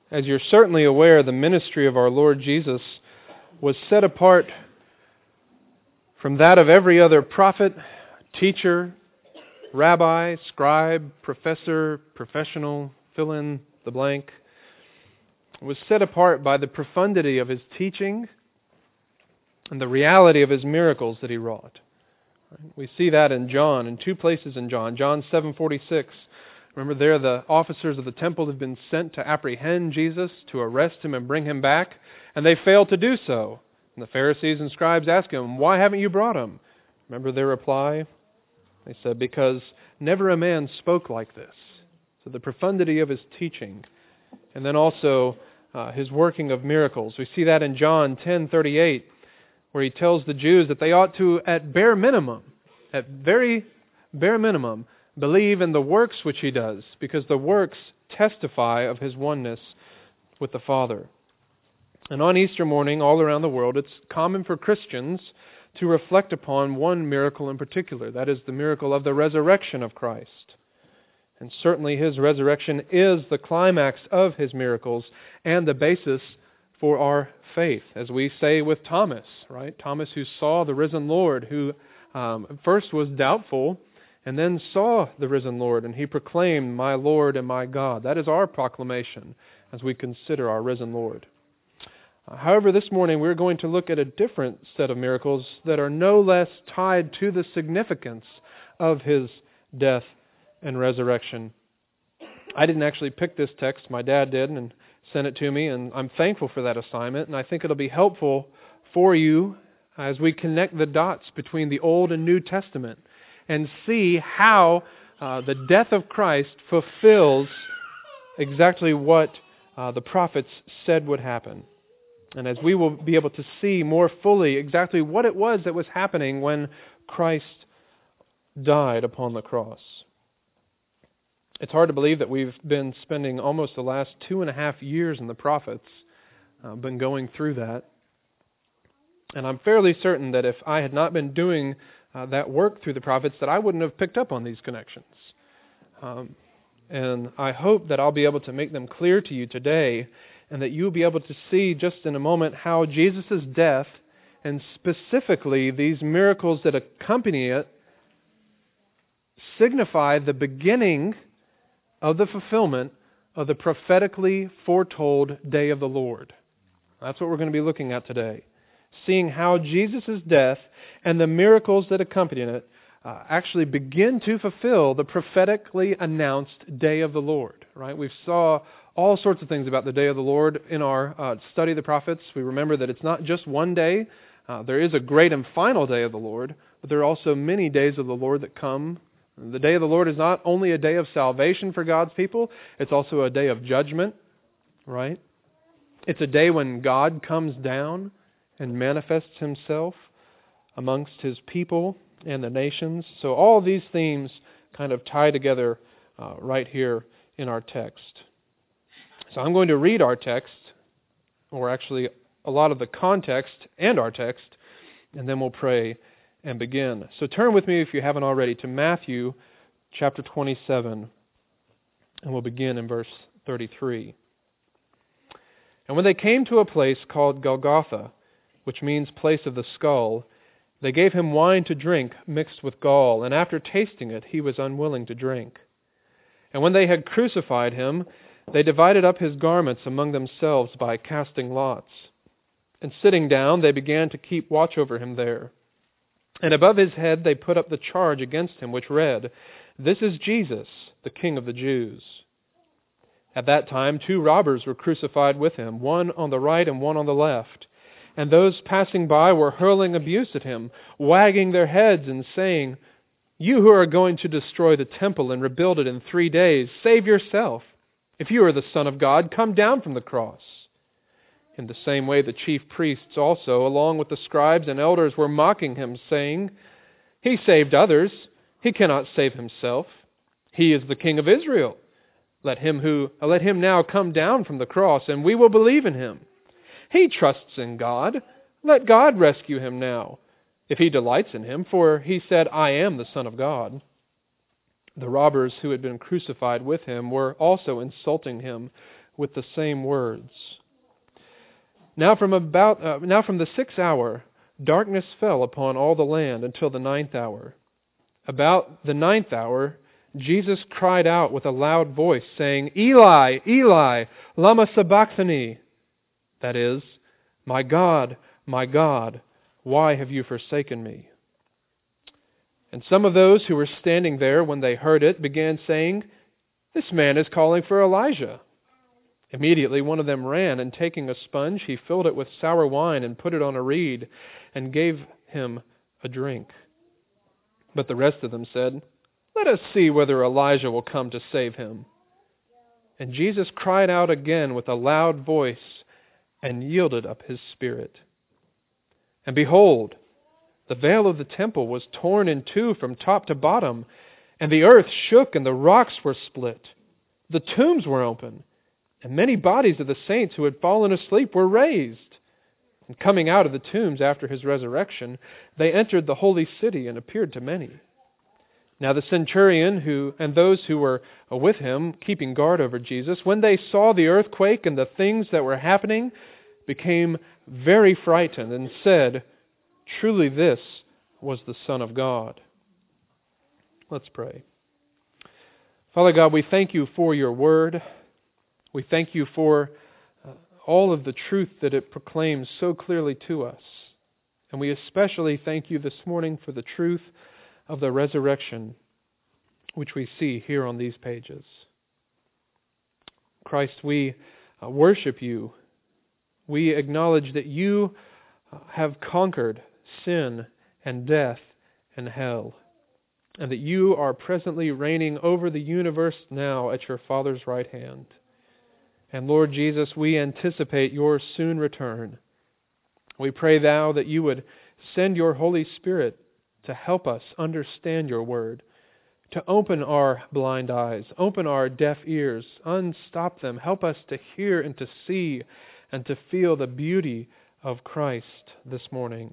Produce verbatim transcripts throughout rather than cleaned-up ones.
As you're certainly aware, the ministry of our Lord Jesus was set apart from that of every other prophet, teacher, rabbi, scribe, professor, professional, fill in the blank. It was set apart by the profundity of His teaching and the reality of His miracles that He wrought. We see that in John, in two places in John. John seven forty-six. Remember there the officers of the temple have been sent to apprehend Jesus, to arrest Him and bring Him back, and they failed to do so. And the Pharisees and scribes asked Him, "Why haven't you brought Him?" Remember their reply? They said, "Because never a man spoke like this." So the profundity of His teaching, and then also uh, His working of miracles. We see that in John ten thirty-eight, where He tells the Jews that they ought to, at bare minimum, at very bare minimum, believe in the works which He does, because the works testify of His oneness with the Father. And on Easter morning, all around the world, it's common for Christians to reflect upon one miracle in particular. That is the miracle of the resurrection of Christ. And certainly His resurrection is the climax of His miracles and the basis for our faith. As we say with Thomas, right? Thomas who saw the risen Lord, who um, first was doubtful and then saw the risen Lord, and he proclaimed, "My Lord and my God." That is our proclamation as we consider our risen Lord. However, this morning we're going to look at a different set of miracles that are no less tied to the significance of His death and resurrection. I didn't actually pick this text. My dad did and sent it to me, and I'm thankful for that assignment, and I think it'll be helpful for you as we connect the dots between the Old and New Testament and see how uh, the death of Christ fulfills exactly what uh, the prophets said would happen. And as we will be able to see more fully exactly what it was that was happening when Christ died upon the cross. It's hard to believe that we've been spending almost the last two and a half years in the prophets, uh, been going through that. And I'm fairly certain that if I had not been doing uh, that work through the prophets, that I wouldn't have picked up on these connections. Um, and I hope that I'll be able to make them clear to you today, and that you'll be able to see just in a moment how Jesus' death, and specifically these miracles that accompany it, signify the beginning of the fulfillment of the prophetically foretold day of the Lord. That's what we're going to be looking at today. Seeing how Jesus' death and the miracles that accompany it uh, actually begin to fulfill the prophetically announced day of the Lord. Right? We saw all sorts of things about the day of the Lord in our uh, study of the prophets. We remember that it's not just one day. Uh, there is a great and final day of the Lord, but there are also many days of the Lord that come. The day of the Lord is not only a day of salvation for God's people, it's also a day of judgment, right? It's a day when God comes down and manifests Himself amongst His people and the nations. So all these themes kind of tie together uh, right here in our text. So I'm going to read our text, or actually a lot of the context and our text, and then we'll pray and begin. So turn with me, if you haven't already, to Matthew chapter twenty-seven, and we'll begin in verse thirty-three. "And when they came to a place called Golgotha, which means place of the skull, they gave Him wine to drink mixed with gall, and after tasting it, He was unwilling to drink. And when they had crucified Him, they divided up His garments among themselves by casting lots. And sitting down, they began to keep watch over Him there. And above His head they put up the charge against Him, which read, 'This is Jesus, the King of the Jews.' At that time two robbers were crucified with Him, one on the right and one on the left. And those passing by were hurling abuse at Him, wagging their heads and saying, 'You who are going to destroy the temple and rebuild it in three days, save yourself. If you are the Son of God, come down from the cross.' In the same way the chief priests also, along with the scribes and elders, were mocking Him, saying, 'He saved others. He cannot save Himself. He is the King of Israel. Let him who let him now come down from the cross, and we will believe in Him. He trusts in God. Let God rescue Him now, if He delights in Him, for He said, I am the Son of God.' The robbers who had been crucified with Him were also insulting Him with the same words. Now from about uh, now from the sixth hour, darkness fell upon all the land until the ninth hour. About the ninth hour, Jesus cried out with a loud voice, saying, Eli, Eli, lama sabachthani? That is, My God, my God, why have you forsaken me? And some of those who were standing there when they heard it began saying, This man is calling for Elijah. Immediately one of them ran, and taking a sponge, he filled it with sour wine and put it on a reed and gave him a drink. But the rest of them said, Let us see whether Elijah will come to save him. And Jesus cried out again with a loud voice and yielded up his spirit. And behold, the veil of the temple was torn in two from top to bottom, and the earth shook and the rocks were split. The tombs were open, and many bodies of the saints who had fallen asleep were raised. And coming out of the tombs after his resurrection, they entered the holy city and appeared to many. Now the centurion who and those who were with him, keeping guard over Jesus, when they saw the earthquake and the things that were happening, became very frightened and said, Truly this was the Son of God. Let's pray. Father God, we thank you for your word. We thank you for uh, all of the truth that it proclaims so clearly to us. And we especially thank you this morning for the truth of the resurrection, which we see here on these pages. Christ, we uh, worship you. We acknowledge that you uh, have conquered sin and death and hell, and that you are presently reigning over the universe now at your Father's right hand. And Lord Jesus, we anticipate your soon return. We pray thou that you would send your Holy Spirit to help us understand your word, to open our blind eyes, open our deaf ears, unstop them, help us to hear and to see and to feel the beauty of Christ this morning.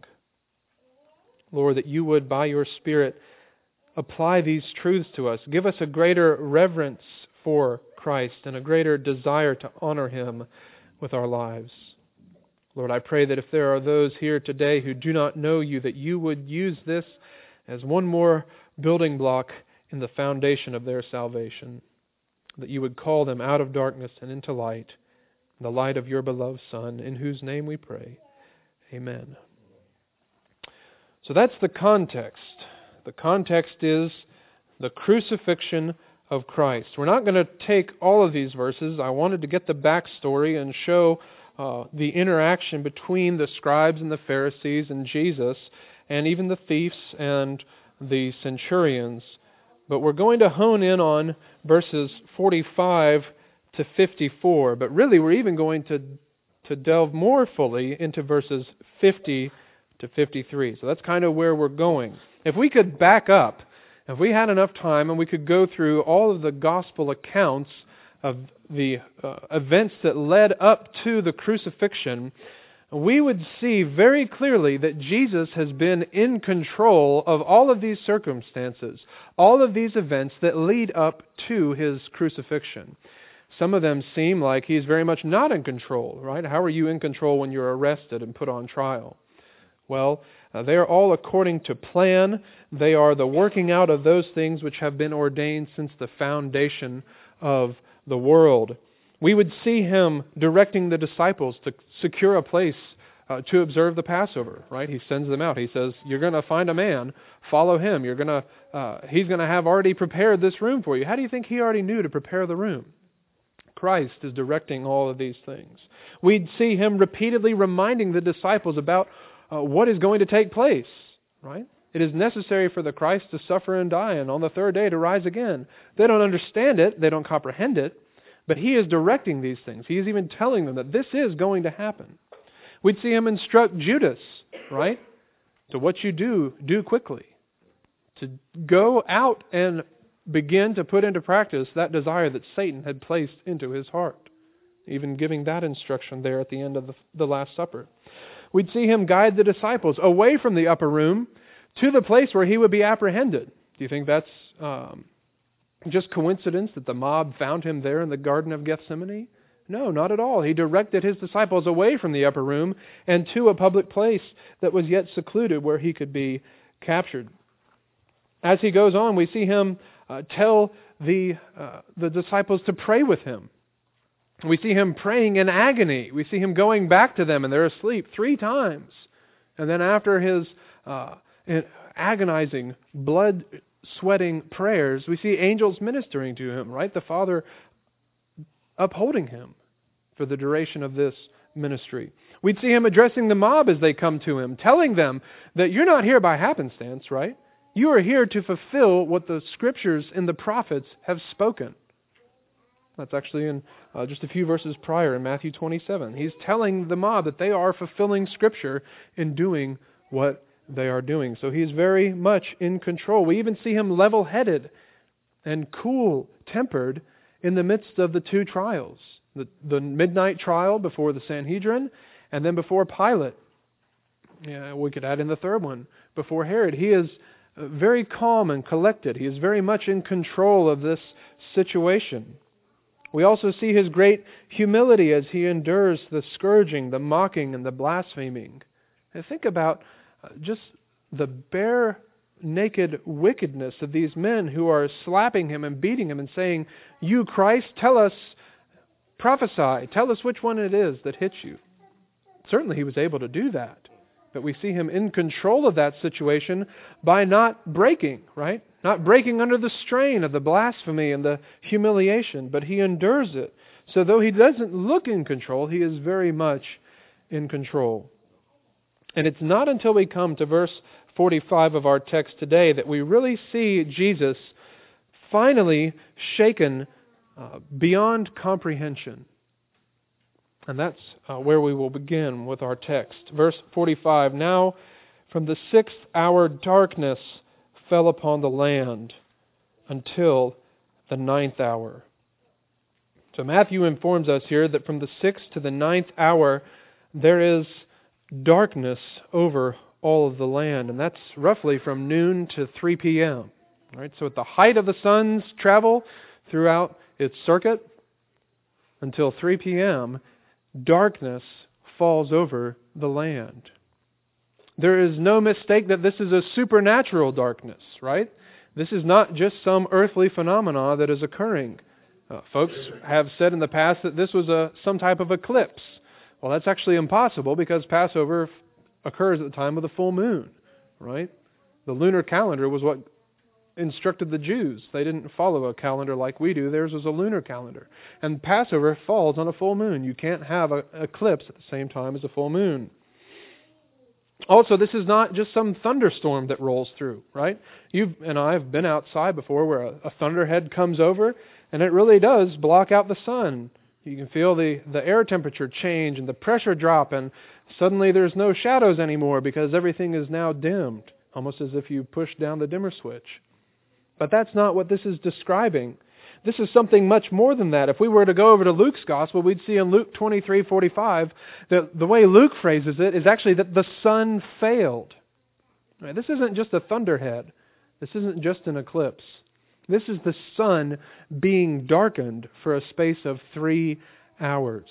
Lord, that you would, by your Spirit, apply these truths to us. Give us a greater reverence for Christ and a greater desire to honor him with our lives. Lord, I pray that if there are those here today who do not know you, that you would use this as one more building block in the foundation of their salvation, that you would call them out of darkness and into light, the light of your beloved Son, in whose name we pray. Amen. So that's the context. The context is the crucifixion of Christ. We're not going to take all of these verses. I wanted to get the backstory and show uh, the interaction between the scribes and the Pharisees and Jesus, and even the thieves and the centurions. But we're going to hone in on verses forty-five to fifty-four. But really, we're even going to, to delve more fully into verses fifty to fifty-three. So that's kind of where we're going. If we could back up, if we had enough time and we could go through all of the gospel accounts of the uh, events that led up to the crucifixion, we would see very clearly that Jesus has been in control of all of these circumstances, all of these events that lead up to his crucifixion. Some of them seem like he's very much not in control, right? How are you in control when you're arrested and put on trial? Well, uh, they are all according to plan. They are the working out of those things which have been ordained since the foundation of the world. We would see him directing the disciples to secure a place uh, to observe the Passover, right? He sends them out. He says, you're going to find a man, follow him. You're going to, uh, he's going to have already prepared this room for you. How do you think he already knew to prepare the room? Christ is directing all of these things. We'd see him repeatedly reminding the disciples about Uh, what is going to take place, right? It is necessary for the Christ to suffer and die and on the third day to rise again. They don't understand it. They don't comprehend it. But he is directing these things. He is even telling them that this is going to happen. We'd see him instruct Judas, right? To what you do, do quickly. To go out and begin to put into practice that desire that Satan had placed into his heart. Even giving that instruction there at the end of the, the Last Supper. We'd see him guide the disciples away from the upper room to the place where he would be apprehended. Do you think that's um, just coincidence that the mob found him there in the Garden of Gethsemane? No, not at all. He directed his disciples away from the upper room and to a public place that was yet secluded where he could be captured. As he goes on, we see him uh, tell the uh, the disciples to pray with him. We see him praying in agony. We see him going back to them and they're asleep three times. And then after his uh, agonizing, blood-sweating prayers, we see angels ministering to him, right? The Father upholding him for the duration of this ministry. We'd see him addressing the mob as they come to him, telling them that you're not here by happenstance, right? You are here to fulfill what the Scriptures and the prophets have spoken. That's actually in uh, just a few verses prior in Matthew twenty-seven. He's telling the mob that they are fulfilling Scripture in doing what they are doing. So he's very much in control. We even see him level-headed and cool-tempered in the midst of the two trials. The, the midnight trial before the Sanhedrin and then before Pilate. Yeah, we could add in the third one, before Herod. He is very calm and collected. He is very much in control of this situation. We also see his great humility as he endures the scourging, the mocking, and the blaspheming. And think about just the bare naked wickedness of these men who are slapping him and beating him and saying, "You, Christ, tell us, prophesy, tell us which one it is that hit you." Certainly he was able to do that. But we see him in control of that situation by not breaking, right? Not breaking under the strain of the blasphemy and the humiliation, but he endures it. So though he doesn't look in control, he is very much in control. And it's not until we come to verse forty-five of our text today that we really see Jesus finally shaken uh, beyond comprehension. And that's uh, where we will begin with our text. Verse forty-five, "Now from the sixth hour darkness fell upon the land until the ninth hour." So Matthew informs us here that from the sixth to the ninth hour there is darkness over all of the land. And that's roughly from noon to three p.m. Right? So at the height of the sun's travel throughout its circuit until three p.m., darkness falls over the land. There is no mistake that this is a supernatural darkness, right? This is not just some earthly phenomena that is occurring. Uh, folks have said in the past that this was a some type of eclipse. Well, that's actually impossible because Passover occurs at the time of the full moon, right? The lunar calendar was what instructed the Jews. They didn't follow a calendar like we do. Theirs was a lunar calendar. And Passover falls on a full moon. You can't have an eclipse at the same time as a full moon. Also, this is not just some thunderstorm that rolls through, right? You and I have been outside before where a, a thunderhead comes over, and it really does block out the sun. You can feel the, the air temperature change and the pressure drop, and suddenly there's no shadows anymore because everything is now dimmed, almost as if you push down the dimmer switch. But that's not what this is describing. This is something much more than that. If we were to go over to Luke's Gospel, we'd see in Luke twenty-three forty-five that the way Luke phrases it is actually that the sun failed. Right, this isn't just a thunderhead. This isn't just an eclipse. This is the sun being darkened for a space of three hours.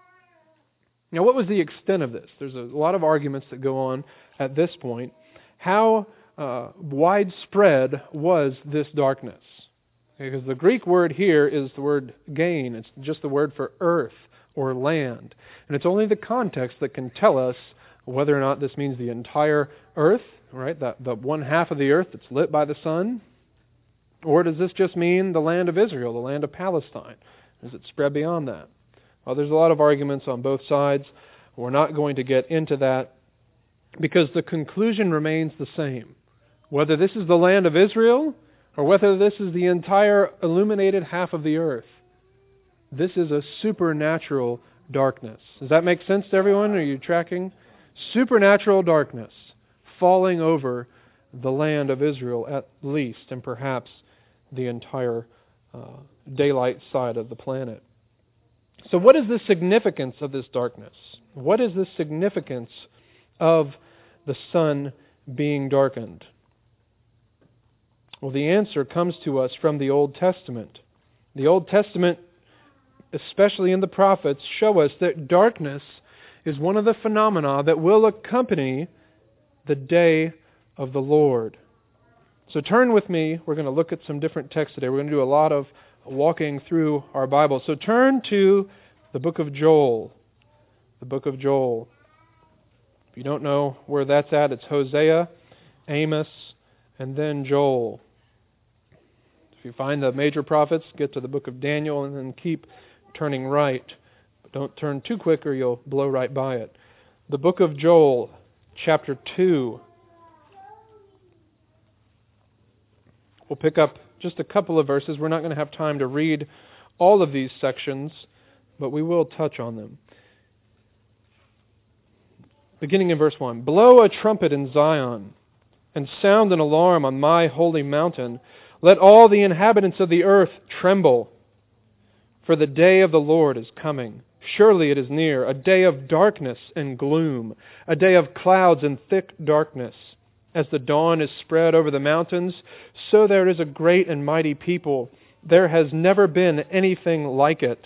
Now, what was the extent of this? There's a lot of arguments that go on at this point. How uh, widespread was this darkness? Because the Greek word here is the word gain. It's just the word for earth or land. And it's only the context that can tell us whether or not this means the entire earth, right? That the one half of the earth that's lit by the sun. Or does this just mean the land of Israel, the land of Palestine? Does it spread beyond that? Well, there's a lot of arguments on both sides. We're not going to get into that because the conclusion remains the same. Whether this is the land of Israel or whether this is the entire illuminated half of the earth, this is a supernatural darkness. Does that make sense to everyone? Are you tracking? Supernatural darkness falling over the land of Israel at least, and perhaps the entire uh, daylight side of the planet. So what is the significance of this darkness? What is the significance of the sun being darkened? Well, the answer comes to us from the Old Testament. The Old Testament especially in the prophets, show us that darkness is one of the phenomena that will accompany the day of the Lord. So turn with me. We're going to look at some different texts today. We're going to do a lot of walking through our Bible. So turn to the book of Joel. The book of Joel. If you don't know where that's at, it's Hosea, Amos, and then Joel. If you find the major prophets, get to the book of Daniel and then keep turning right. But don't turn too quick or you'll blow right by it. The book of Joel, chapter two. We'll pick up just a couple of verses. We're not going to have time to read all of these sections, but we will touch on them. Beginning in verse one. Blow a trumpet in Zion, and sound an alarm on my holy mountain. Let all the inhabitants of the earth tremble, for the day of the Lord is coming. Surely it is near, a day of darkness and gloom, a day of clouds and thick darkness. As the dawn is spread over the mountains, so there is a great and mighty people. There has never been anything like it,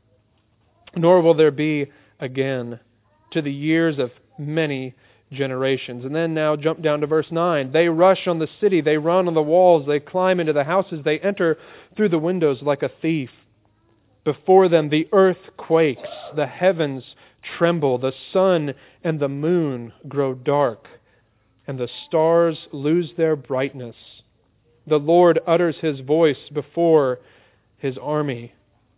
nor will there be again, to the years of many generations. And then now jump down to verse nine. They rush on the city, they run on the walls, they climb into the houses, they enter through the windows like a thief. Before them the earth quakes, the heavens tremble, the sun and the moon grow dark, and the stars lose their brightness. The Lord utters His voice before His army.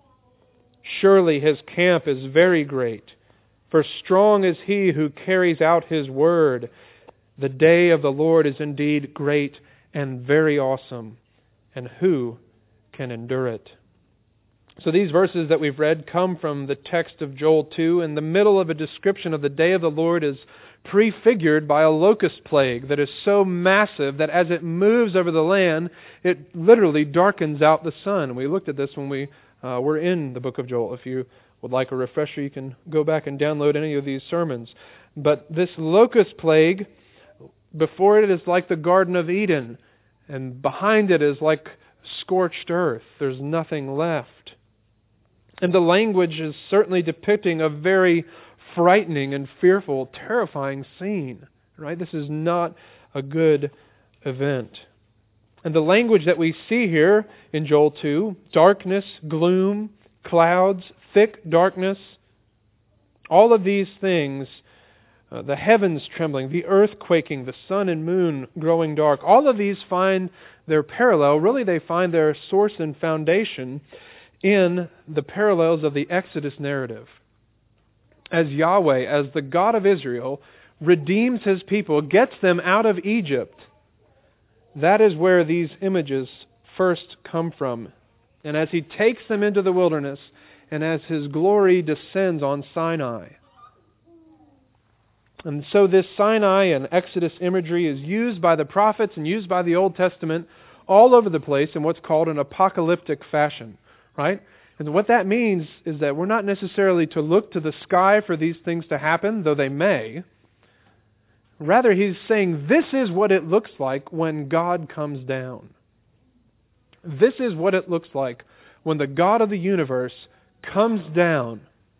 Surely His camp is very great, for strong is He who carries out His word. The day of the Lord is indeed great and very awesome, and who can endure it? So these verses that we've read come from the text of Joel two. In the middle of a description of the day of the Lord is prefigured by a locust plague that is so massive that as it moves over the land, it literally darkens out the sun. We looked at this when we uh, were in the book of Joel. If you would like a refresher, you can go back and download any of these sermons. But this locust plague, before it is like the Garden of Eden, and behind it is like scorched earth. There's nothing left. And the language is certainly depicting a very frightening and fearful, terrifying scene. Right? This is not a good event. And the language that we see here in Joel two, darkness, gloom, clouds, thick darkness, all of these things, uh, the heavens trembling, the earth quaking, the sun and moon growing dark, all of these find their parallel, really they find their source and foundation in the parallels of the Exodus narrative. As Yahweh, as the God of Israel, redeems His people, gets them out of Egypt, that is where these images first come from. And as He takes them into the wilderness, and as His glory descends on Sinai. And so this Sinai and Exodus imagery is used by the prophets and used by the Old Testament all over the place in what's called an apocalyptic fashion. Right? And what that means is that we're not necessarily to look to the sky for these things to happen, though they may. Rather, He's saying this is what it looks like when God comes down. This is what it looks like when the God of the universe comes down.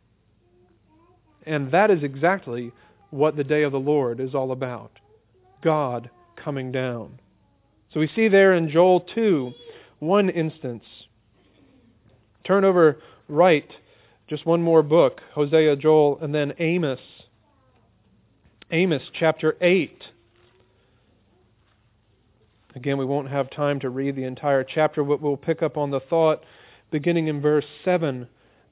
And that is exactly what the day of the Lord is all about. God coming down. So we see there in Joel two, one instance. Turn over right, just one more book, Hosea, Joel, and then Amos. Amos chapter eight. Again, we won't have time to read the entire chapter, but we'll pick up on the thought beginning in verse seven.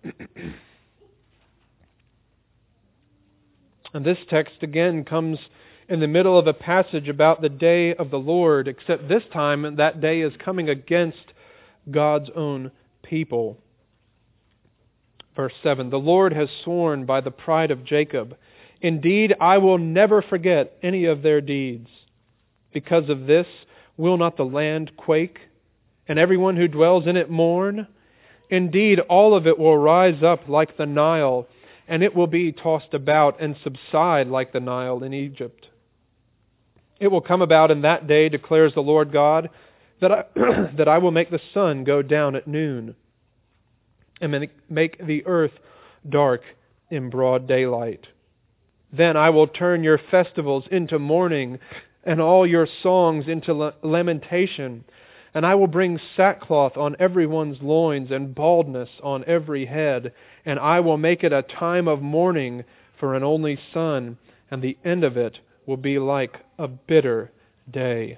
And this text again comes in the middle of a passage about the day of the Lord, except this time that day is coming against God's own people. Verse seven, the Lord has sworn by the pride of Jacob, indeed I will never forget any of their deeds. Because of this, will not the land quake, and everyone who dwells in it mourn? Indeed, all of it will rise up like the Nile, and it will be tossed about and subside like the Nile in Egypt. It will come about in that day, declares the Lord God, that I, that I will make the sun go down at noon, and make the earth dark in broad daylight. Then I will turn your festivals into mourning, and all your songs into lamentation. And I will bring sackcloth on everyone's loins, and baldness on every head. And I will make it a time of mourning for an only son, and the end of it will be like a bitter day.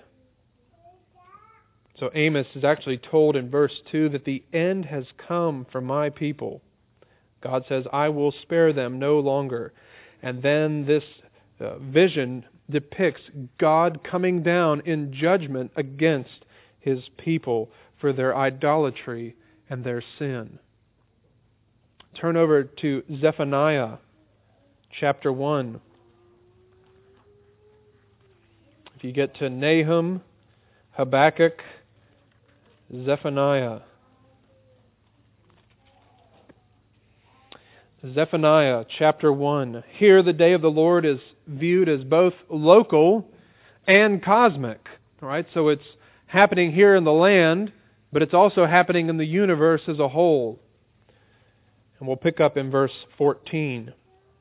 So Amos is actually told in verse two that the end has come for my people. God says, I will spare them no longer. And then this uh, vision depicts God coming down in judgment against His people for their idolatry and their sin. Turn over to Zephaniah chapter one. If you get to Nahum, Habakkuk, Zephaniah. Zephaniah chapter one. Here the day of the Lord is viewed as both local and cosmic. All right, so it's happening here in the land, but it's also happening in the universe as a whole. And we'll pick up in verse fourteen.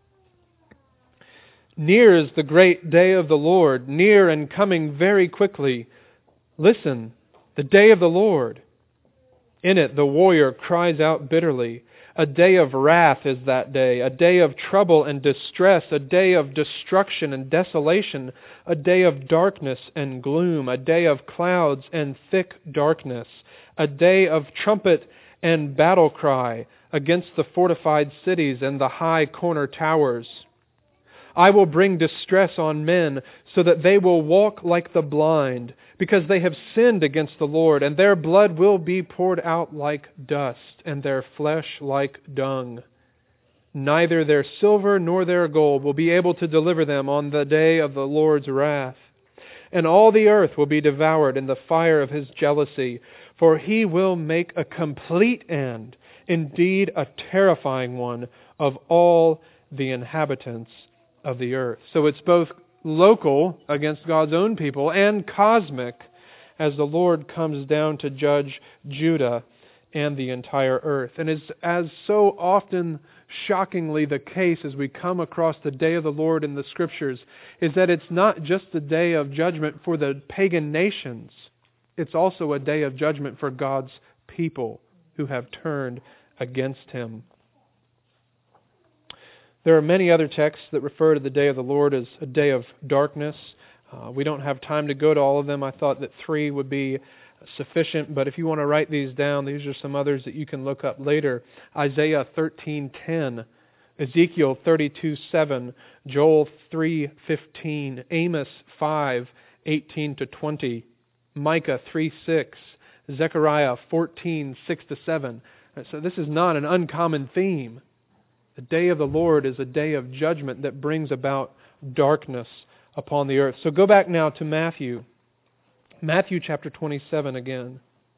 Near is the great day of the Lord, near and coming very quickly. Listen, the day of the Lord. In it the warrior cries out bitterly. A day of wrath is that day, a day of trouble and distress, a day of destruction and desolation, a day of darkness and gloom, a day of clouds and thick darkness, a day of trumpet and battle cry against the fortified cities and the high corner towers. I will bring distress on men so that they will walk like the blind, because they have sinned against the Lord, and their blood will be poured out like dust, and their flesh like dung. Neither their silver nor their gold will be able to deliver them on the day of the Lord's wrath. And all the earth will be devoured in the fire of His jealousy, for He will make a complete end, indeed a terrifying one, of all the inhabitants of the earth. So it's both local against God's own people and cosmic as the Lord comes down to judge Judah and the entire earth. And it's as so often shockingly the case as we come across the day of the Lord in the Scriptures, is that it's not just the day of judgment for the pagan nations. It's also a day of judgment for God's people who have turned against Him. There are many other texts that refer to the day of the Lord as a day of darkness. Uh, we don't have time to go to all of them. I thought that three would be sufficient, but if you want to write these down, these are some others that you can look up later. Isaiah thirteen ten, Ezekiel thirty-two seven, Joel three fifteen, Amos five eighteen to twenty, Micah three six, Zechariah fourteen six to seven. So this is not an uncommon theme. The day of the Lord is a day of judgment that brings about darkness upon the earth. So go back now to Matthew. Matthew chapter twenty-seven again.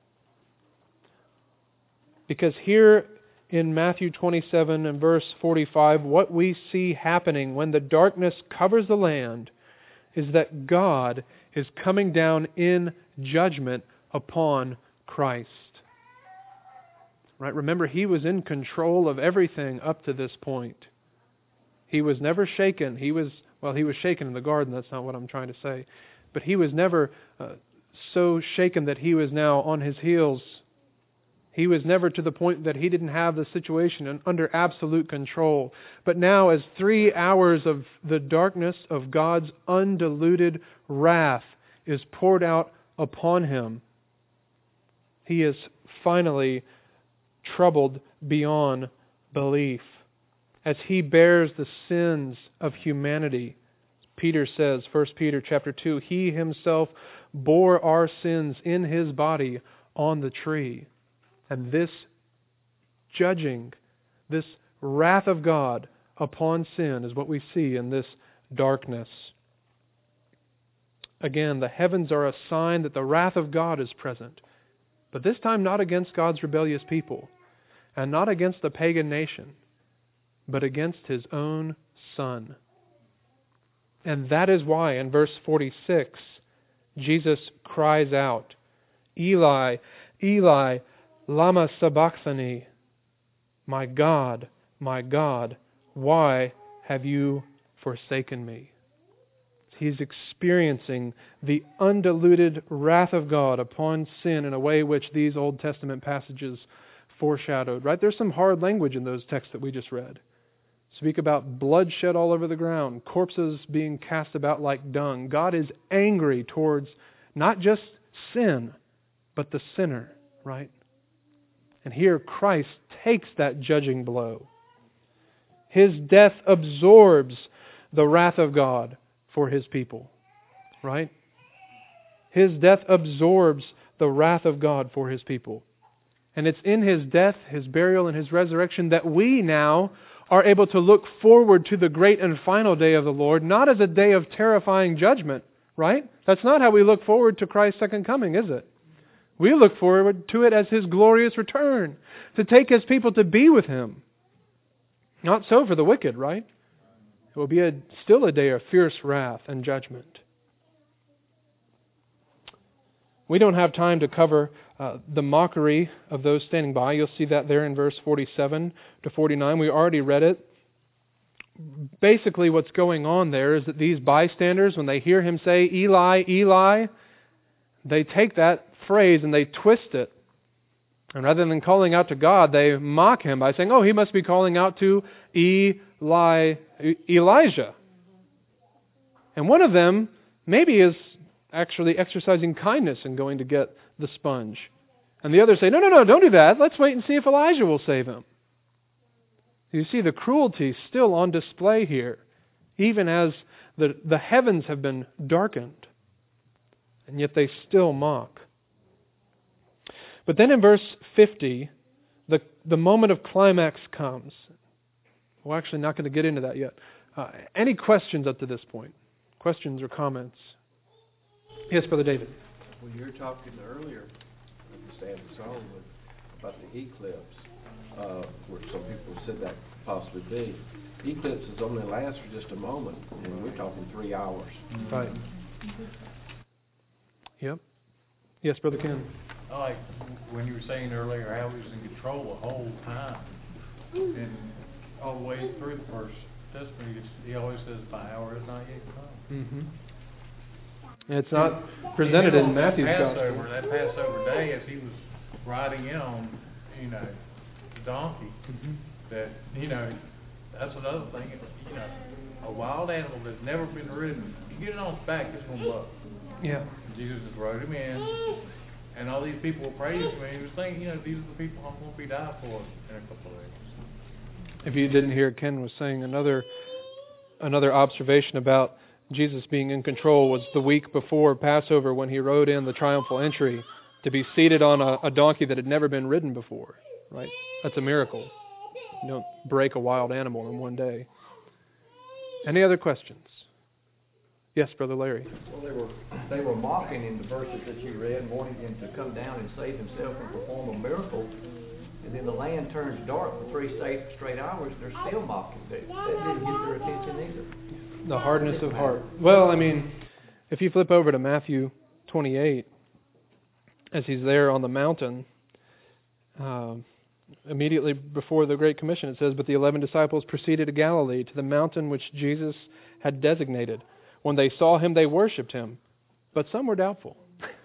Because here in Matthew twenty-seven and verse forty-five, what we see happening when the darkness covers the land is that God is coming down in judgment upon Christ. Right? Remember, He was in control of everything up to this point. He was never shaken. He was, well, He was shaken in the garden. That's not what I'm trying to say. But He was never uh, so shaken that He was now on His heels. He was never to the point that He didn't have the situation under absolute control. But now, as three hours of the darkness of God's undiluted wrath is poured out upon Him, He is finally troubled beyond belief as He bears the sins of humanity. Peter says, First Peter chapter two, He Himself bore our sins in His body on the tree. And this judging, this wrath of God upon sin is what we see in this darkness. Again, the heavens are a sign that the wrath of God is present. But this time not against God's rebellious people, and not against the pagan nation, but against His own Son. And that is why in verse forty-six, Jesus cries out, Eli, Eli, lama sabachthani. my God, my God, why have you forsaken me?" He's experiencing the undiluted wrath of God upon sin in a way which these Old Testament passages foreshadowed. Right? There's some hard language in those texts that we just read. Speak about bloodshed all over the ground, corpses being cast about like dung. God is angry towards not just sin, but the sinner, right? And here Christ takes that judging blow. His death absorbs the wrath of God for His people, right? His death absorbs the wrath of God for His people. And it's in His death, His burial, and His resurrection that we now are able to look forward to the great and final day of the Lord, not as a day of terrifying judgment, right? That's not how we look forward to Christ's second coming, is it? We look forward to it as His glorious return, to take His people to be with Him. Not so for the wicked, right? It will be a, still a day of fierce wrath and judgment. We don't have time to cover uh, the mockery of those standing by. You'll see that there in verse forty-seven to forty-nine. We already read it. Basically what's going on there is that these bystanders, when they hear Him say, "Eli, Eli," they take that phrase and they twist it. And rather than calling out to God, they mock Him by saying, "Oh, He must be calling out to Eli, Elijah." And one of them maybe is actually exercising kindness and going to get the sponge. And the others say, "No, no, no, don't do that. Let's wait and see if Elijah will save him." You see the cruelty still on display here, even as the, the heavens have been darkened. And yet they still mock. But then in verse fifty, the, the moment of climax comes. We're actually not going to get into that yet. Uh, any questions up to this point? Questions or comments? Yes, Brother David. When you were talking earlier, you said the song about the eclipse, uh, where some people said that could possibly be. Eclipses only last for just a moment, and we're talking three hours. Right. Yep. Yes, Brother Ken. I like when you were saying earlier how He was in control the whole time, and all the way through the first testimony, He always says, "My hour is not yet come." Mm-hmm. It's not presented in Matthew's Passover, Gospel. that Passover day, as He was riding in on, you know, the donkey, Mm-hmm. that, you know, that's another thing. You know, a wild animal that's never been ridden, you get it on its back, it's going to buck. Yeah. Jesus just rode him in. And all these people were praising Him. And He was thinking, you know, these are the people I'm going to be died for in a couple of days. If you didn't hear, Ken was saying another another observation about Jesus being in control was the week before Passover when He rode in the triumphal entry to be seated on a, a donkey that had never been ridden before. Right? That's a miracle. You don't break a wild animal in one day. Any other questions? Yes, Brother Larry. Well, they were they were mocking in the verses that you read, wanting Him to come down and save Himself and perform a miracle. And then the land turns dark for three straight, straight hours. They're still mocking. They, that didn't get their attention either. The hardness of heart. Well, I mean, if you flip over to Matthew twenty-eight, as He's there on the mountain, um, immediately before the Great Commission, it says, "But the eleven disciples proceeded to Galilee, to the mountain which Jesus had designated. When they saw Him, they worshipped Him, but some were doubtful."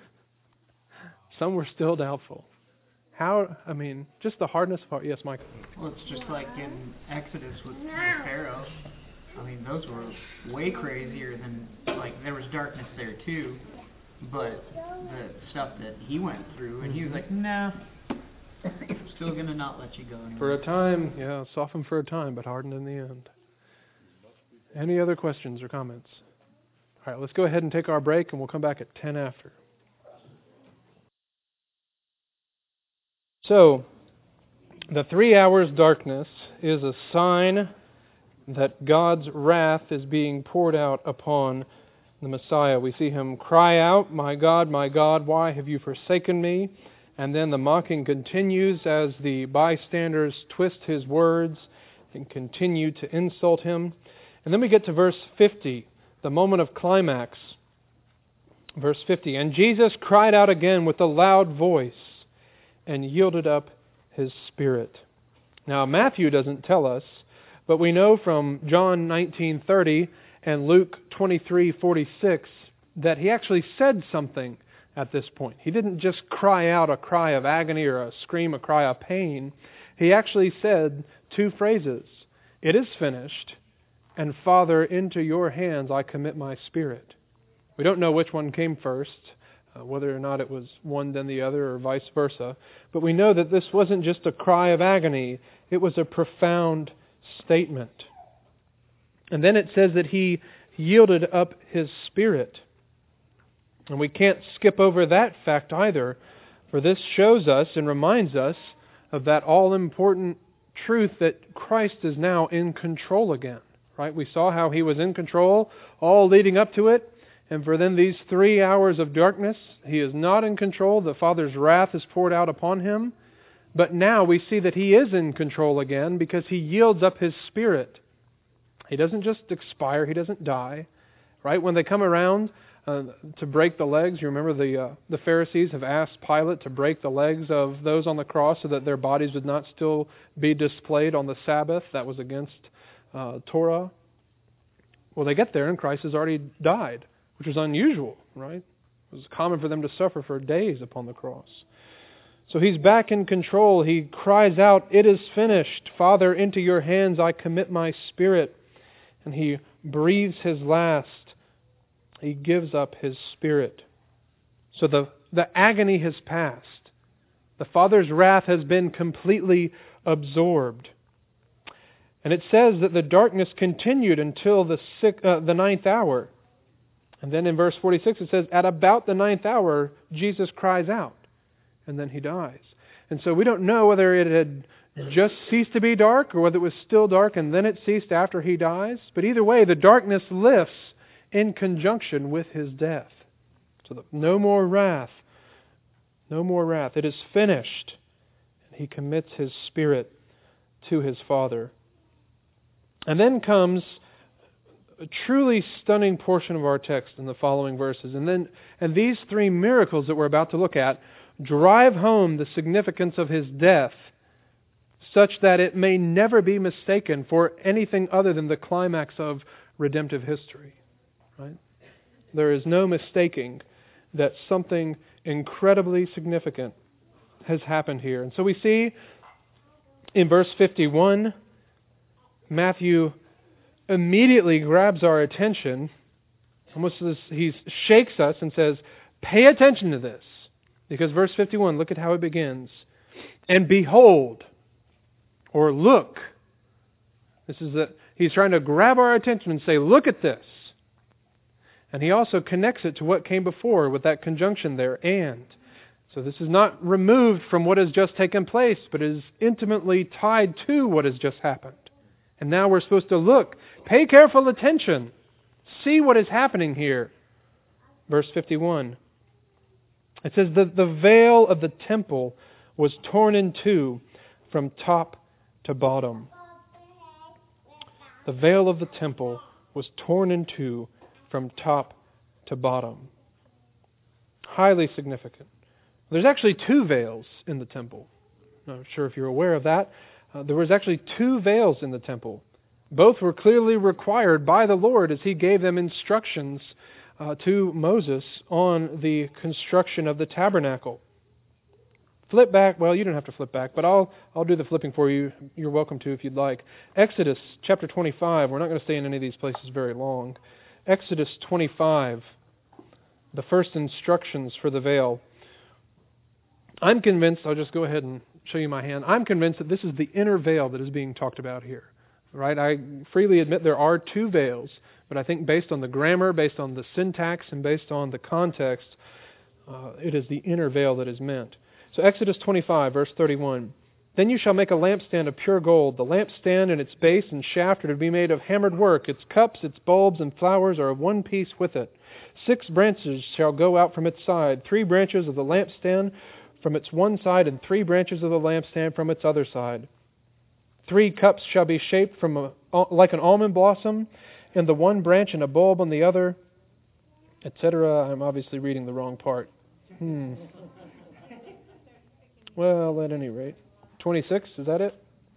Some were still doubtful. How, I mean, just the hardness of heart. Yes, Michael. Well, it's just like in Exodus with Pharaoh. I mean, those were way crazier than, like, there was darkness there too, but the stuff that he went through, and he was like, "Nah, I'm still going to not let you go anymore." For a time, yeah, softened for a time, but hardened in the end. Any other questions or comments? All right, let's go ahead and take our break, and we'll come back at ten after. So, the three hours darkness is a sign that God's wrath is being poured out upon the Messiah. We see Him cry out, "My God, my God, why have you forsaken me?" And then the mocking continues as the bystanders twist His words and continue to insult Him. And then we get to verse fifty. The moment of climax. Verse fifty, "And Jesus cried out again with a loud voice and yielded up His spirit." Now, Matthew doesn't tell us, but we know from John nineteen thirty and Luke twenty-three forty-six that he actually said something at this point. He didn't just cry out a cry of agony or a scream, a cry of pain. He actually said two phrases. It is finished, and Father, into your hands I commit my spirit. We don't know which one came first, uh, whether or not it was one then the other or vice versa. But we know that this wasn't just a cry of agony. It was a profound statement. And then it says that he yielded up his spirit. And we can't skip over that fact either, for this shows us and reminds us of that all-important truth that Christ is now in control again. Right? We saw how he was in control all leading up to it. And for then these three hours of darkness, he is not in control. The Father's wrath is poured out upon him. But now we see that he is in control again because he yields up his spirit. He doesn't just expire. He doesn't die. Right? When they come around uh, to break the legs, you remember the uh, the Pharisees have asked Pilate to break the legs of those on the cross so that their bodies would not still be displayed on the Sabbath. That was against uh, Torah. Well, they get there and Christ has already died, which was unusual, right? It was common for them to suffer for days upon the cross. So he's back in control. He cries out, "It is finished. Father, into your hands I commit my spirit." And he breathes his last. He gives up his spirit. So the, the agony has passed. The Father's wrath has been completely absorbed. And it says that the darkness continued until the six, uh, the ninth hour. And then in verse forty-six it says, at about the ninth hour, Jesus cries out. And then he dies. And so we don't know whether it had just ceased to be dark or whether it was still dark and then it ceased after he dies. But either way, the darkness lifts in conjunction with his death. So the, no more wrath. No more wrath. It is finished. And he commits his spirit to his Father. And then comes a truly stunning portion of our text in the following verses. And then, and these three miracles that we're about to look at drive home the significance of his death such that it may never be mistaken for anything other than the climax of redemptive history. Right? There is no mistaking that something incredibly significant has happened here. And so we see in verse fifty-one, Matthew immediately grabs our attention, almost as he shakes us and says, pay attention to this. Because verse fifty-one, look at how it begins. And behold, or look. This is that he's trying to grab our attention and say, look at this. And he also connects it to what came before with that conjunction there, and. So this is not removed from what has just taken place, but is intimately tied to what has just happened. And now we're supposed to look, pay careful attention, see what is happening here. Verse fifty-one. It says that the veil of the temple was torn in two from top to bottom. The veil of the temple was torn in two from top to bottom. Highly significant. There's actually two veils in the temple. I'm not sure if you're aware of that. Uh, there was actually two veils in the temple. Both were clearly required by the Lord as He gave them instructions uh, to Moses on the construction of the tabernacle. Flip back. Well, you don't have to flip back, but I'll I'll do the flipping for you. You're welcome to if you'd like. Exodus chapter twenty-five. We're not going to stay in any of these places very long. Exodus twenty-five, the first instructions for the veil. I'm convinced, I'll just go ahead and show you my hand. I'm convinced that this is the inner veil that is being talked about here. Right? I freely admit there are two veils, but I think based on the grammar, based on the syntax, and based on the context, uh, it is the inner veil that is meant. So Exodus twenty-five, verse thirty-one. Then you shall make a lampstand of pure gold. The lampstand and its base and shaft are to be made of hammered work. Its cups, its bulbs, and flowers are of one piece with it. Six branches shall go out from its side. Three branches of the lampstand from its one side, and three branches of the lampstand from its other side. Three cups shall be shaped from a, like an almond blossom, and the one branch and a bulb on the other, et cetera. I'm obviously reading the wrong part. Hmm. Well, at any rate. twenty-six, is that it?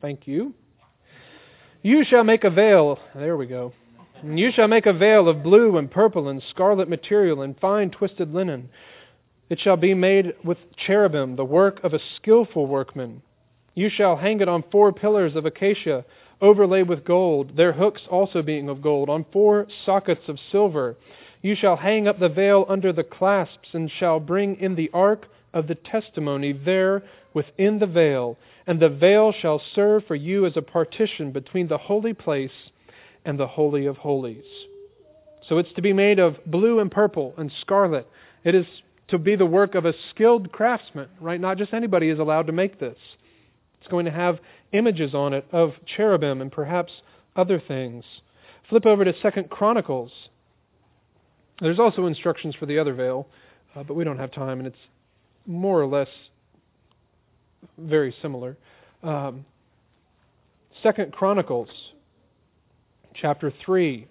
Thank you. You shall make a veil. There we go. And you shall make a veil of blue and purple and scarlet material and fine twisted linen. It shall be made with cherubim, the work of a skillful workman. You shall hang it on four pillars of acacia, overlaid with gold, their hooks also being of gold, on four sockets of silver. You shall hang up the veil under the clasps, and shall bring in the ark of the testimony there within the veil. And the veil shall serve for you as a partition between the holy place and the Holy of Holies. So it's to be made of blue and purple and scarlet. It is to be the work of a skilled craftsman, right? Not just anybody is allowed to make this. It's going to have images on it of cherubim and perhaps other things. Flip over to Second Chronicles. There's also instructions for the other veil, uh, but we don't have time, and it's more or less very similar. Um, Second Chronicles, chapter three.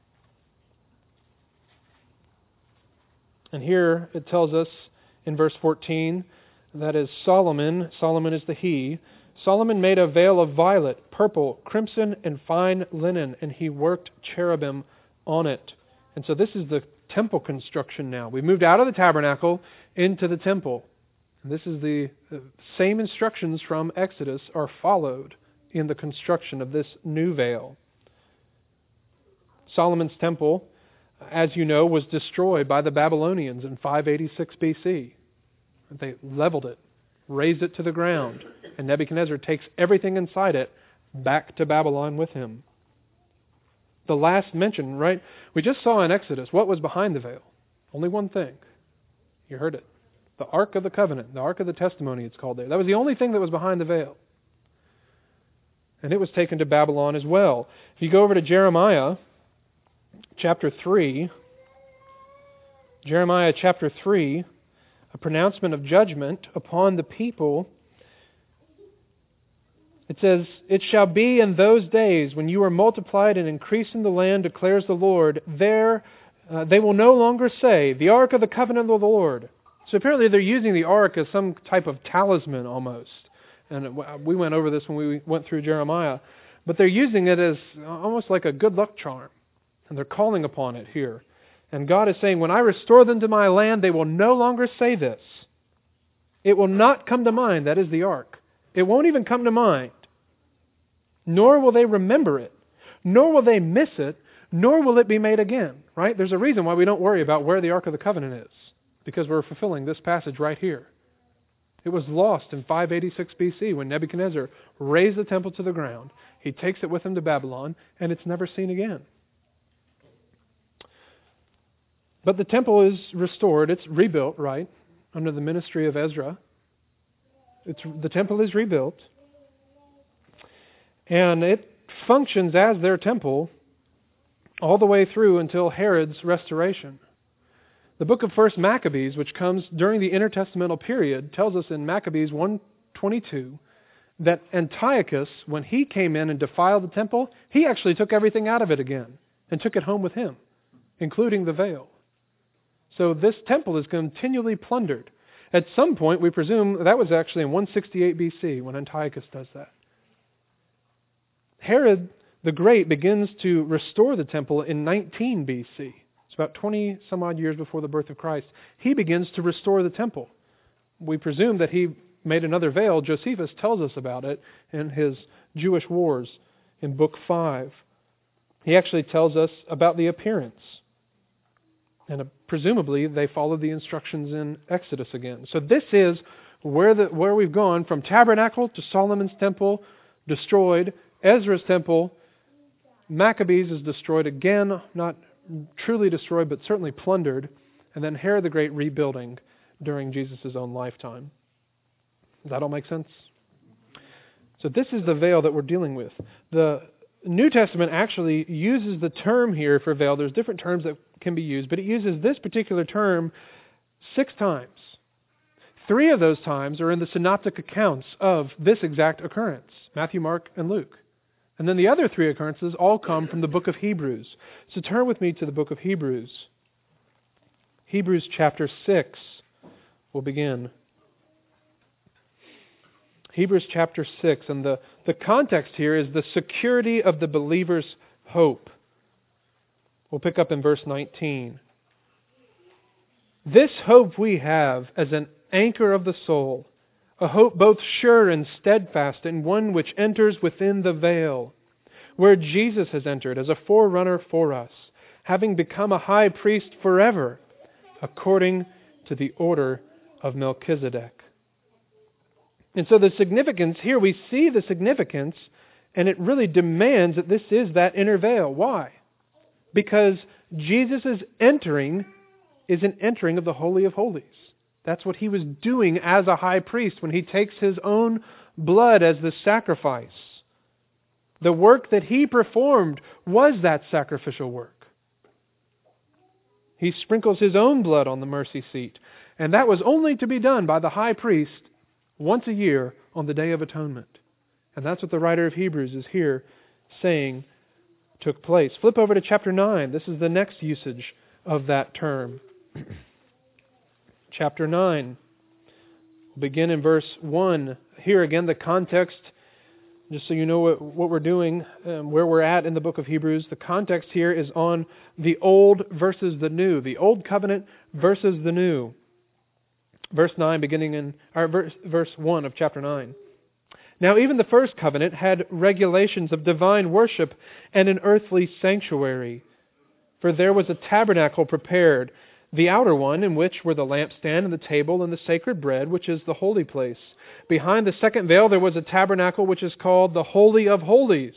And here it tells us in verse fourteen, that is Solomon, Solomon is the he, Solomon made a veil of violet, purple, crimson, and fine linen, and he worked cherubim on it. And so this is the temple construction now. We moved out of the tabernacle into the temple. And this is the same instructions from Exodus are followed in the construction of this new veil. Solomon's temple, as you know, was destroyed by the Babylonians in five eighty-six B C. They leveled it, razed it to the ground, and Nebuchadnezzar takes everything inside it back to Babylon with him. The last mention, right? We just saw in Exodus what was behind the veil. Only one thing. You heard it. The Ark of the Covenant, the Ark of the Testimony it's called there. That was the only thing that was behind the veil. And it was taken to Babylon as well. If you go over to Jeremiah chapter three, Jeremiah chapter three, a pronouncement of judgment upon the people. It says, "It shall be in those days when you are multiplied and increase in the land, declares the Lord, there uh, they will no longer say, the Ark of the Covenant of the Lord." So apparently they're using the Ark as some type of talisman almost. And we went over this when we went through Jeremiah. But they're using it as almost like a good luck charm. And they're calling upon it here. And God is saying, when I restore them to my land, they will no longer say this. It will not come to mind, that is the Ark. It won't even come to mind. Nor will they remember it. Nor will they miss it. Nor will it be made again. Right? There's a reason why we don't worry about where the Ark of the Covenant is. Because we're fulfilling this passage right here. It was lost in five eighty-six B C when Nebuchadnezzar razed the temple to the ground. He takes it with him to Babylon, and it's never seen again. But the temple is restored. It's rebuilt, right, under the ministry of Ezra. It's, the temple is rebuilt. And it functions as their temple all the way through until Herod's restoration. The book of First Maccabees, which comes during the intertestamental period, tells us in Maccabees one twenty-two that Antiochus, when he came in and defiled the temple, he actually took everything out of it again and took it home with him, including the veil. So this temple is continually plundered. At some point, we presume that was actually in one sixty-eight B C when Antiochus does that. Herod the Great begins to restore the temple in nineteen B C. It's about twenty some odd years before the birth of Christ. He begins to restore the temple. We presume that he made another veil. Josephus tells us about it in his Jewish Wars in Book five. He actually tells us about the appearance. And uh, presumably they followed the instructions in Exodus again. So this is where the where we've gone from tabernacle to Solomon's temple, destroyed. Ezra's temple, Maccabees is destroyed again, not truly destroyed, but certainly plundered. And then Herod the Great rebuilding during Jesus' own lifetime. Does that all make sense? So this is the veil that we're dealing with. The New Testament actually uses the term here for veil. There's different terms that can be used, but it uses this particular term six times. Three of those times are in the synoptic accounts of this exact occurrence, Matthew, Mark, and Luke. And then the other three occurrences all come from the book of Hebrews. So turn with me to the book of Hebrews. Hebrews chapter six will begin. Hebrews chapter six, and the, the context here is the security of the believer's hope. We'll pick up in verse nineteen. This hope we have as an anchor of the soul, a hope both sure and steadfast, and one which enters within the veil, where Jesus has entered as a forerunner for us, having become a high priest forever, according to the order of Melchizedek. And so the significance, here we see the significance, and it really demands that this is that inner veil. Why? Because Jesus' entering is an entering of the Holy of Holies. That's what He was doing as a high priest when He takes His own blood as the sacrifice. The work that He performed was that sacrificial work. He sprinkles His own blood on the mercy seat, and that was only to be done by the high priest once a year on the Day of Atonement. And that's what the writer of Hebrews is here saying took place. Flip over to chapter nine. This is the next usage of that term. Chapter nine. We'll begin in verse one. Here again, the context, just so you know what, what we're doing, um, where we're at in the book of Hebrews, the context here is on the old versus the new, the old covenant versus the new. Verse nine, beginning in or verse, verse one of chapter nine. Now even the first covenant had regulations of divine worship and an earthly sanctuary. For there was a tabernacle prepared, the outer one, in which were the lampstand and the table and the sacred bread, which is the holy place. Behind the second veil there was a tabernacle which is called the Holy of Holies.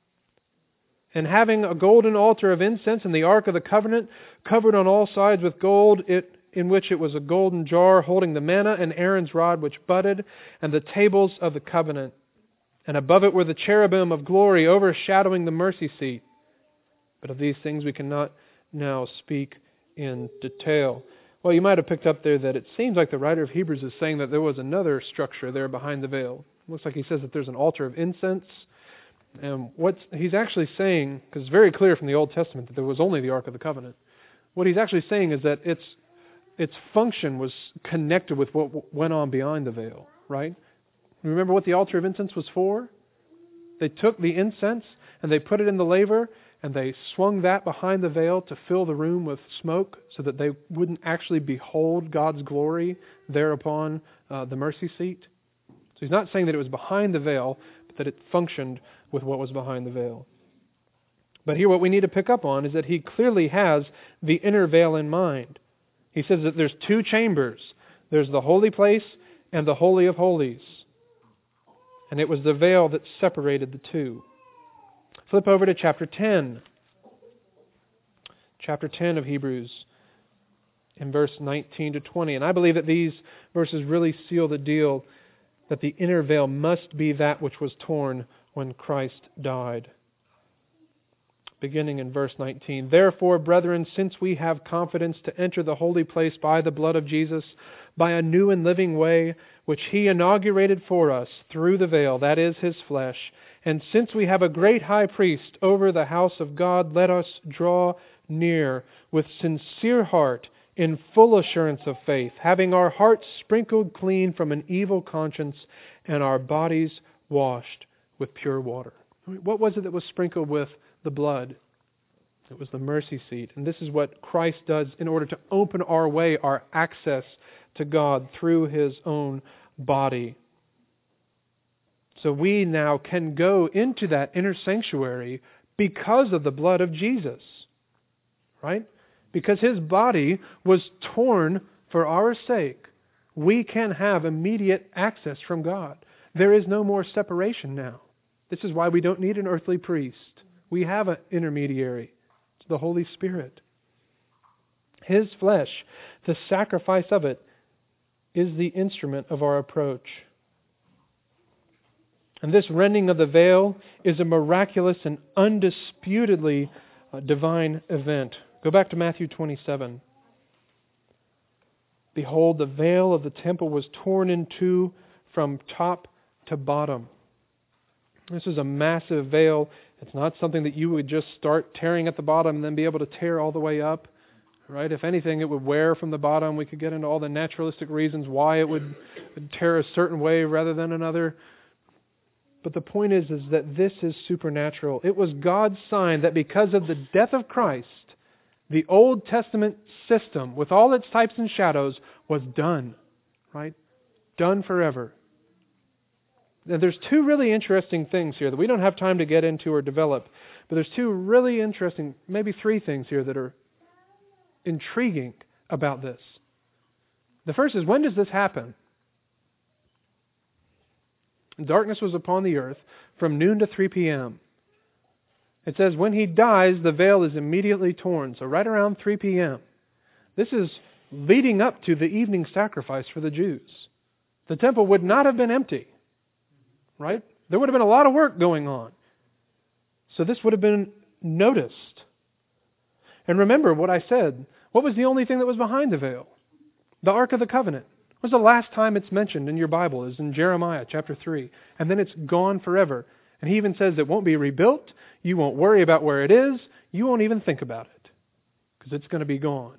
And having a golden altar of incense and the ark of the covenant, covered on all sides with gold, it in which it was a golden jar holding the manna and Aaron's rod which budded, and the tables of the covenant. And above it were the cherubim of glory overshadowing the mercy seat. But of these things we cannot now speak in detail. Well, you might have picked up there that it seems like the writer of Hebrews is saying that there was another structure there behind the veil. It looks like he says that there's an altar of incense. And what he's actually saying, because it's very clear from the Old Testament that there was only the Ark of the Covenant, what he's actually saying is that its its function was connected with what went on behind the veil, right? Remember what the altar of incense was for? They took the incense and they put it in the laver and they swung that behind the veil to fill the room with smoke so that they wouldn't actually behold God's glory there upon uh, the mercy seat. So he's not saying that it was behind the veil, but that it functioned with what was behind the veil. But here what we need to pick up on is that he clearly has the inner veil in mind. He says that there's two chambers. There's the holy place and the Holy of Holies. And it was the veil that separated the two. Flip over to chapter ten. Chapter ten of Hebrews, in verse nineteen to twenty. And I believe that these verses really seal the deal that the inner veil must be that which was torn when Christ died. Beginning in verse nineteen. Therefore, brethren, since we have confidence to enter the holy place by the blood of Jesus, by a new and living way, which He inaugurated for us through the veil, that is, His flesh, and since we have a great high priest over the house of God, let us draw near with sincere heart, in full assurance of faith, having our hearts sprinkled clean from an evil conscience and our bodies washed with pure water. What was it that was sprinkled with the blood? It was the mercy seat. And this is what Christ does in order to open our way, our access to God through His own body. So we now can go into that inner sanctuary because of the blood of Jesus. Right? Because His body was torn for our sake, we can have immediate access from God. There is no more separation now. This is why we don't need an earthly priest. We have an intermediary. It's the Holy Spirit. His flesh, the sacrifice of it, is the instrument of our approach. And this rending of the veil is a miraculous and undisputedly uh, divine event. Go back to Matthew twenty-seven. Behold, the veil of the temple was torn in two from top to bottom. This is a massive veil. It's not something that you would just start tearing at the bottom and then be able to tear all the way up. right? If anything, it would wear from the bottom. We could get into all the naturalistic reasons why it would tear a certain way rather than another. But the point is, is that this is supernatural. It was God's sign that because of the death of Christ, the Old Testament system, with all its types and shadows, was done, right? Done forever. Now, there's two really interesting things here that we don't have time to get into or develop, but there's two really interesting, maybe three things here that are intriguing about this. The first is, when does this happen? Darkness was upon the earth from noon to three p.m. It says, when he dies, the veil is immediately torn. So right around three p.m. This is leading up to the evening sacrifice for the Jews. The temple would not have been empty, right? There would have been a lot of work going on. So this would have been noticed. And remember what I said. What was the only thing that was behind the veil? The Ark of the Covenant. It was the last time it's mentioned in your Bible, is in Jeremiah chapter three. And then it's gone forever. And he even says it won't be rebuilt. You won't worry about where it is. You won't even think about it, because it's going to be gone.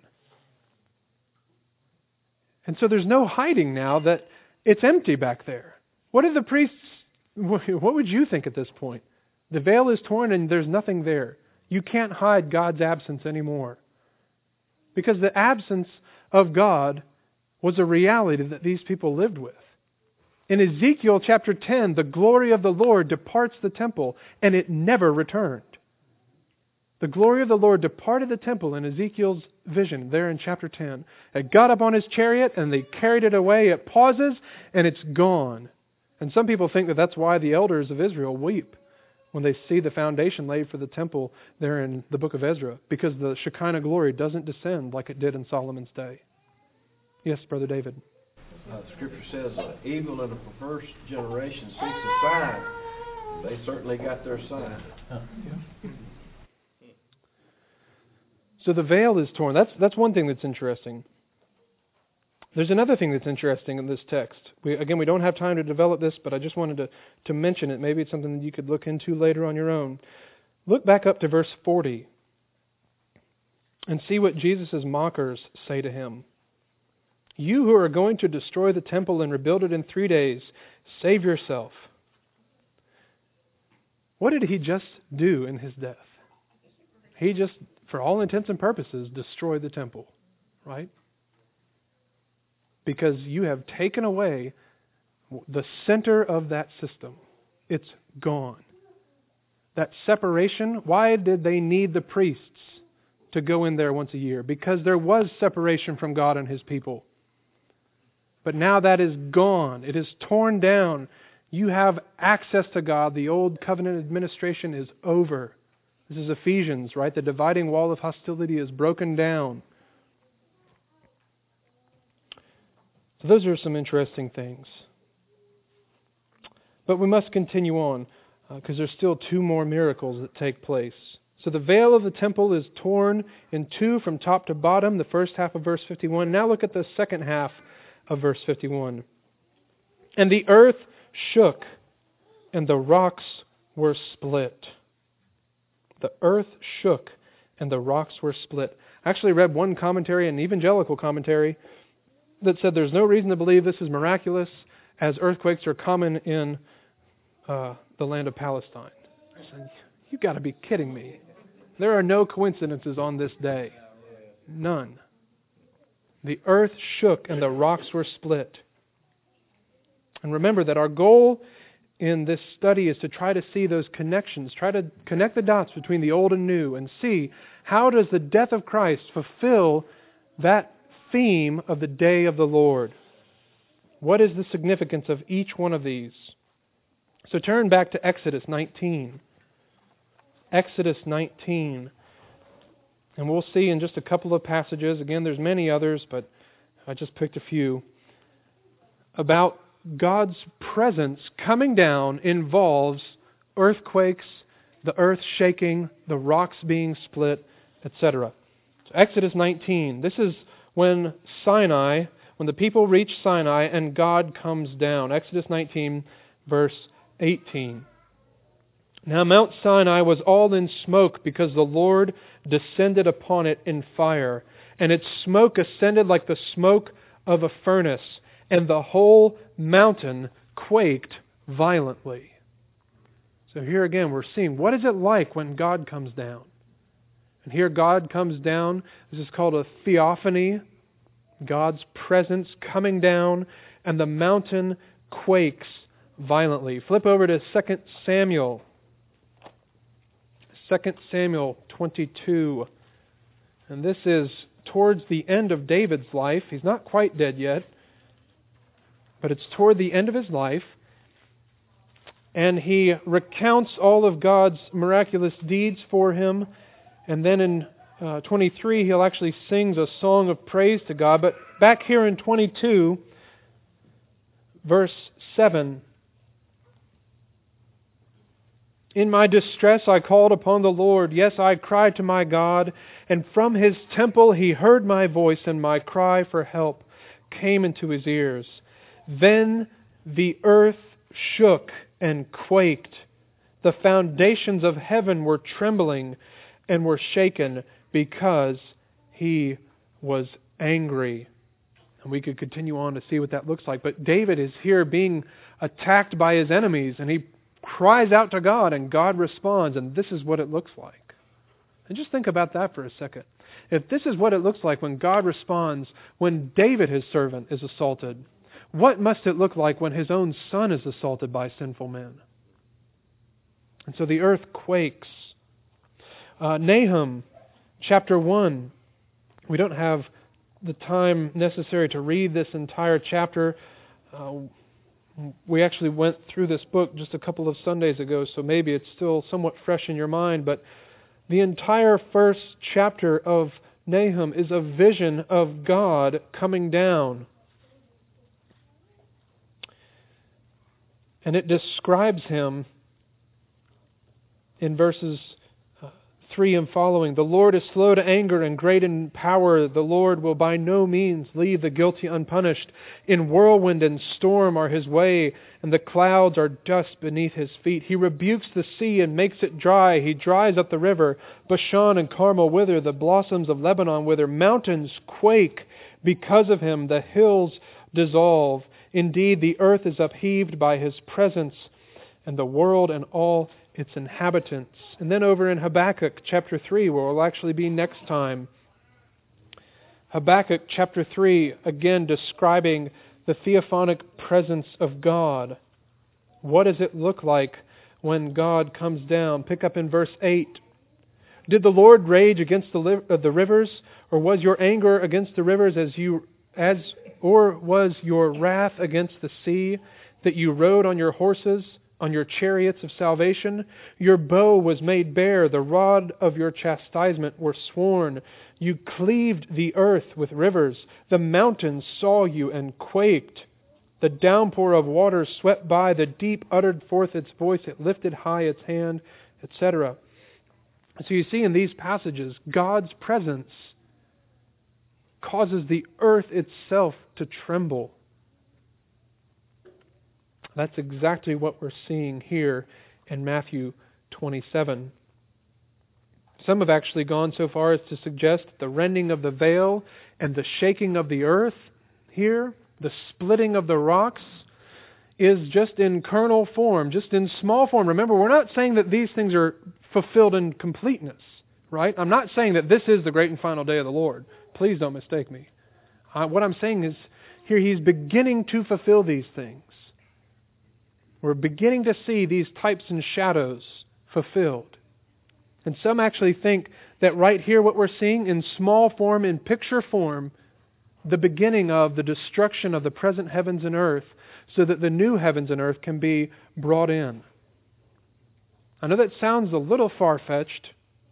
And so there's no hiding now that it's empty back there. What did the priests, what would you think at this point? The veil is torn and there's nothing there. You can't hide God's absence anymore. Because the absence of God was a reality that these people lived with. In Ezekiel chapter ten, the glory of the Lord departs the temple, and it never returned. The glory of the Lord departed the temple in Ezekiel's vision there in chapter ten. It got up on his chariot, and they carried it away. It pauses, and it's gone. And some people think that that's why the elders of Israel weep when they see the foundation laid for the temple there in the book of Ezra, because the Shekinah glory doesn't descend like it did in Solomon's day. Yes, Brother David. Uh, Scripture says, uh, evil and a perverse generation seeks a sign. They certainly got their sign. So the veil is torn. That's that's one thing that's interesting. There's another thing that's interesting in this text. We, again, we don't have time to develop this, but I just wanted to, to mention it. Maybe it's something that you could look into later on your own. Look back up to verse forty and see what Jesus' mockers say to him. You who are going to destroy the temple and rebuild it in three days, save yourself. What did he just do in his death? He just, for all intents and purposes, destroyed the temple, right? Because you have taken away the center of that system. It's gone. That separation, why did they need the priests to go in there once a year? Because there was separation from God and His people. But now that is gone. It is torn down. You have access to God. The old covenant administration is over. This is Ephesians, right? The dividing wall of hostility is broken down. So those are some interesting things. But we must continue on, because uh, there's still two more miracles that take place. So the veil of the temple is torn in two from top to bottom, the first half of verse fifty-one. Now look at the second half of verse fifty-one. And the earth shook, and the rocks were split. The earth shook, and the rocks were split. I actually read one commentary, an evangelical commentary, that said there's no reason to believe this is miraculous, as earthquakes are common in uh, the land of Palestine. I said, you've got to be kidding me. There are no coincidences on this day. None. The earth shook and the rocks were split. And remember that our goal in this study is to try to see those connections, try to connect the dots between the old and new, and see how does the death of Christ fulfill that theme of the day of the Lord. What is the significance of each one of these? So turn back to Exodus nineteen. Exodus nineteen. And we'll see in just a couple of passages, again there's many others, but I just picked a few, about God's presence coming down involves earthquakes, the earth shaking, the rocks being split, et cetera. So Exodus nineteen. This is when Sinai, when the people reach Sinai and God comes down. Exodus nineteen, verse eighteen. Now Mount Sinai was all in smoke because the Lord descended upon it in fire, and its smoke ascended like the smoke of a furnace, and the whole mountain quaked violently. So here again we're seeing, what is it like when God comes down? And here God comes down. This is called a theophany. God's presence coming down, and the mountain quakes violently. Flip over to Second Samuel. Second Samuel twenty-two. And this is towards the end of David's life. He's not quite dead yet, but it's toward the end of his life. And he recounts all of God's miraculous deeds for him. And then in uh, twenty-three, he'll actually sings a song of praise to God. But back here in twenty-two, verse seven, "In my distress I called upon the Lord. Yes, I cried to my God. And from His temple He heard my voice, and my cry for help came into His ears. Then the earth shook and quaked. The foundations of heaven were trembling and were shaken because He was angry." And we could continue on to see what that looks like. But David is here being attacked by his enemies, and he cries out to God, and God responds, and this is what it looks like. And just think about that for a second. If this is what it looks like when God responds, when David, his servant, is assaulted, what must it look like when his own son is assaulted by sinful men? And so the earth quakes. Uh, Nahum chapter one. We don't have the time necessary to read this entire chapter. Uh, we actually went through this book just a couple of Sundays ago, so maybe it's still somewhat fresh in your mind, but the entire first chapter of Nahum is a vision of God coming down. And it describes Him in verses three and following. "The Lord is slow to anger and great in power. The Lord will by no means leave the guilty unpunished. In whirlwind and storm are His way, and the clouds are dust beneath His feet. He rebukes the sea and makes it dry. He dries up the river. Bashan and Carmel wither. The blossoms of Lebanon wither. Mountains quake because of Him. The hills dissolve. Indeed, the earth is upheaved by His presence, and the world and all its inhabitants." And then over in Habakkuk chapter three, where we'll actually be next time. Habakkuk chapter three, again describing the theophanic presence of God. What does it look like when God comes down? Pick up in verse eight. "Did the Lord rage against the, li- uh, the rivers, or was your anger against the rivers as you as or was your wrath against the sea, that you rode on your horses, on your chariots of salvation? Your bow was made bare, the rod of your chastisement were sworn. You cleaved the earth with rivers. The mountains saw you and quaked. The downpour of waters swept by. The deep uttered forth its voice. It lifted high its hand," et cetera. So you see in these passages, God's presence causes the earth itself to tremble. That's exactly what we're seeing here in Matthew twenty-seven. Some have actually gone so far as to suggest the rending of the veil and the shaking of the earth here, the splitting of the rocks, is just in kernel form, just in small form. Remember, we're not saying that these things are fulfilled in completeness, right? I'm not saying that this is the great and final day of the Lord. Please don't mistake me. Uh, what I'm saying is, here He's beginning to fulfill these things. We're beginning to see these types and shadows fulfilled. And some actually think that right here what we're seeing in small form, in picture form, the beginning of the destruction of the present heavens and earth, so that the new heavens and earth can be brought in. I know that sounds a little far-fetched,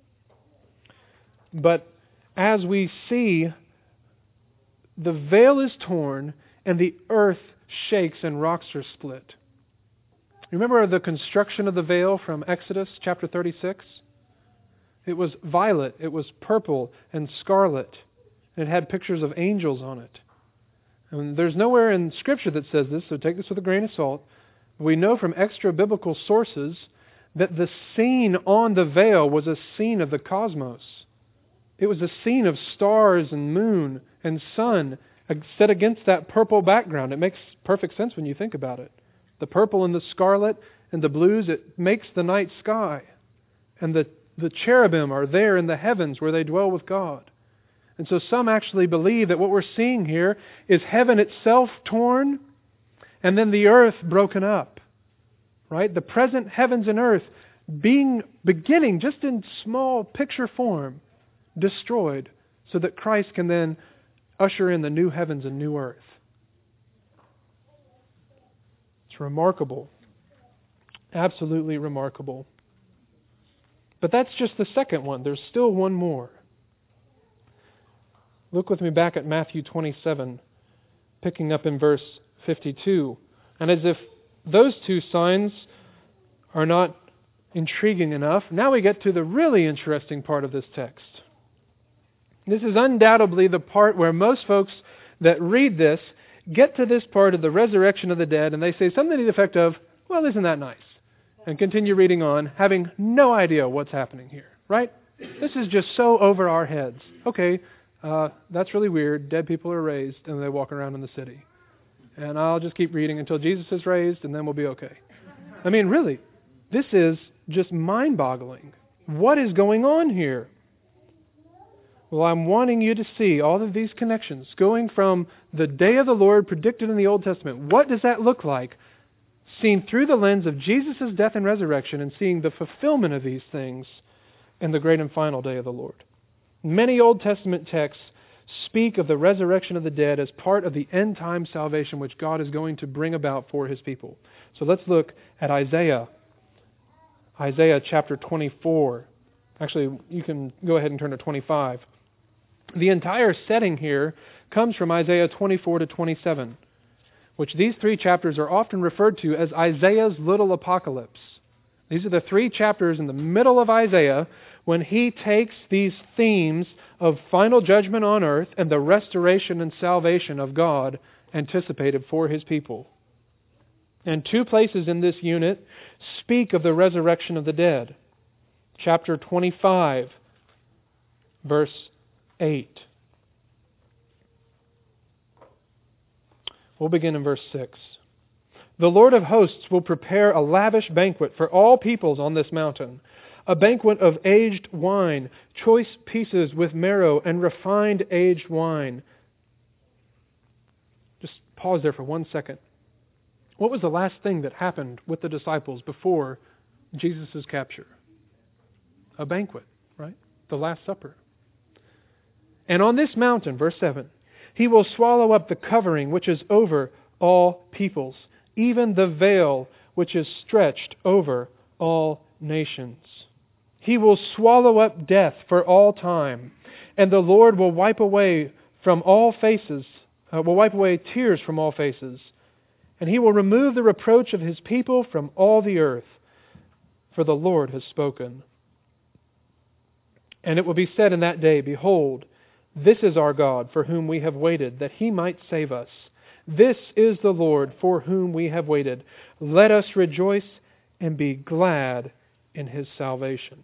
but as we see, the veil is torn and the earth shakes and rocks are split. Remember the construction of the veil from Exodus chapter thirty-six? It was violet, it was purple and scarlet, and it had pictures of angels on it. And there's nowhere in Scripture that says this, so take this with a grain of salt. We know from extra-biblical sources that the scene on the veil was a scene of the cosmos. It was a scene of stars and moon and sun set against that purple background. It makes perfect sense when you think about it. The purple and the scarlet and the blues, it makes the night sky. And the, the cherubim are there in the heavens where they dwell with God. And so some actually believe that what we're seeing here is heaven itself torn and then the earth broken up. Right? The present heavens and earth being beginning just in small picture form, destroyed, so that Christ can then usher in the new heavens and new earth. It's remarkable. Absolutely remarkable. But that's just the second one. There's still one more. Look with me back at Matthew twenty-seven, picking up in verse fifty-two. And as if those two signs are not intriguing enough, now we get to the really interesting part of this text. This is undoubtedly the part where most folks that read this get to this part of the resurrection of the dead and they say something to the effect of, well, isn't that nice? And continue reading on, having no idea what's happening here, right? This is just so over our heads. Okay, uh, that's really weird. Dead people are raised and they walk around in the city. And I'll just keep reading until Jesus is raised and then we'll be okay. I mean, really, this is just mind-boggling. What is going on here? Well, I'm wanting you to see all of these connections going from the day of the Lord predicted in the Old Testament. What does that look like? Seen through the lens of Jesus' death and resurrection and seeing the fulfillment of these things in the great and final day of the Lord. Many Old Testament texts speak of the resurrection of the dead as part of the end-time salvation which God is going to bring about for His people. So let's look at Isaiah. Isaiah chapter twenty-four. Actually, you can go ahead and turn to twenty-five. The entire setting here comes from Isaiah twenty-four to twenty-seven, which these three chapters are often referred to as Isaiah's little apocalypse. These are the three chapters in the middle of Isaiah when he takes these themes of final judgment on earth and the restoration and salvation of God anticipated for His people. And two places in this unit speak of the resurrection of the dead. Chapter twenty-five, verse eight. We'll begin in verse six. The Lord of hosts will prepare a lavish banquet for all peoples on this mountain, a banquet of aged wine, choice pieces with marrow and refined aged wine. Just pause there for one second. What was the last thing that happened with the disciples before Jesus' capture? A banquet, right? The Last Supper. And on this mountain, verse seven, He will swallow up the covering which is over all peoples, even the veil which is stretched over all nations. He will swallow up death for all time, and the Lord will wipe away from all faces, uh, will wipe away tears from all faces, and He will remove the reproach of His people from all the earth, for the Lord has spoken. And it will be said in that day, Behold, this is our God, for whom we have waited, that He might save us. This is the Lord, for whom we have waited. Let us rejoice and be glad in His salvation.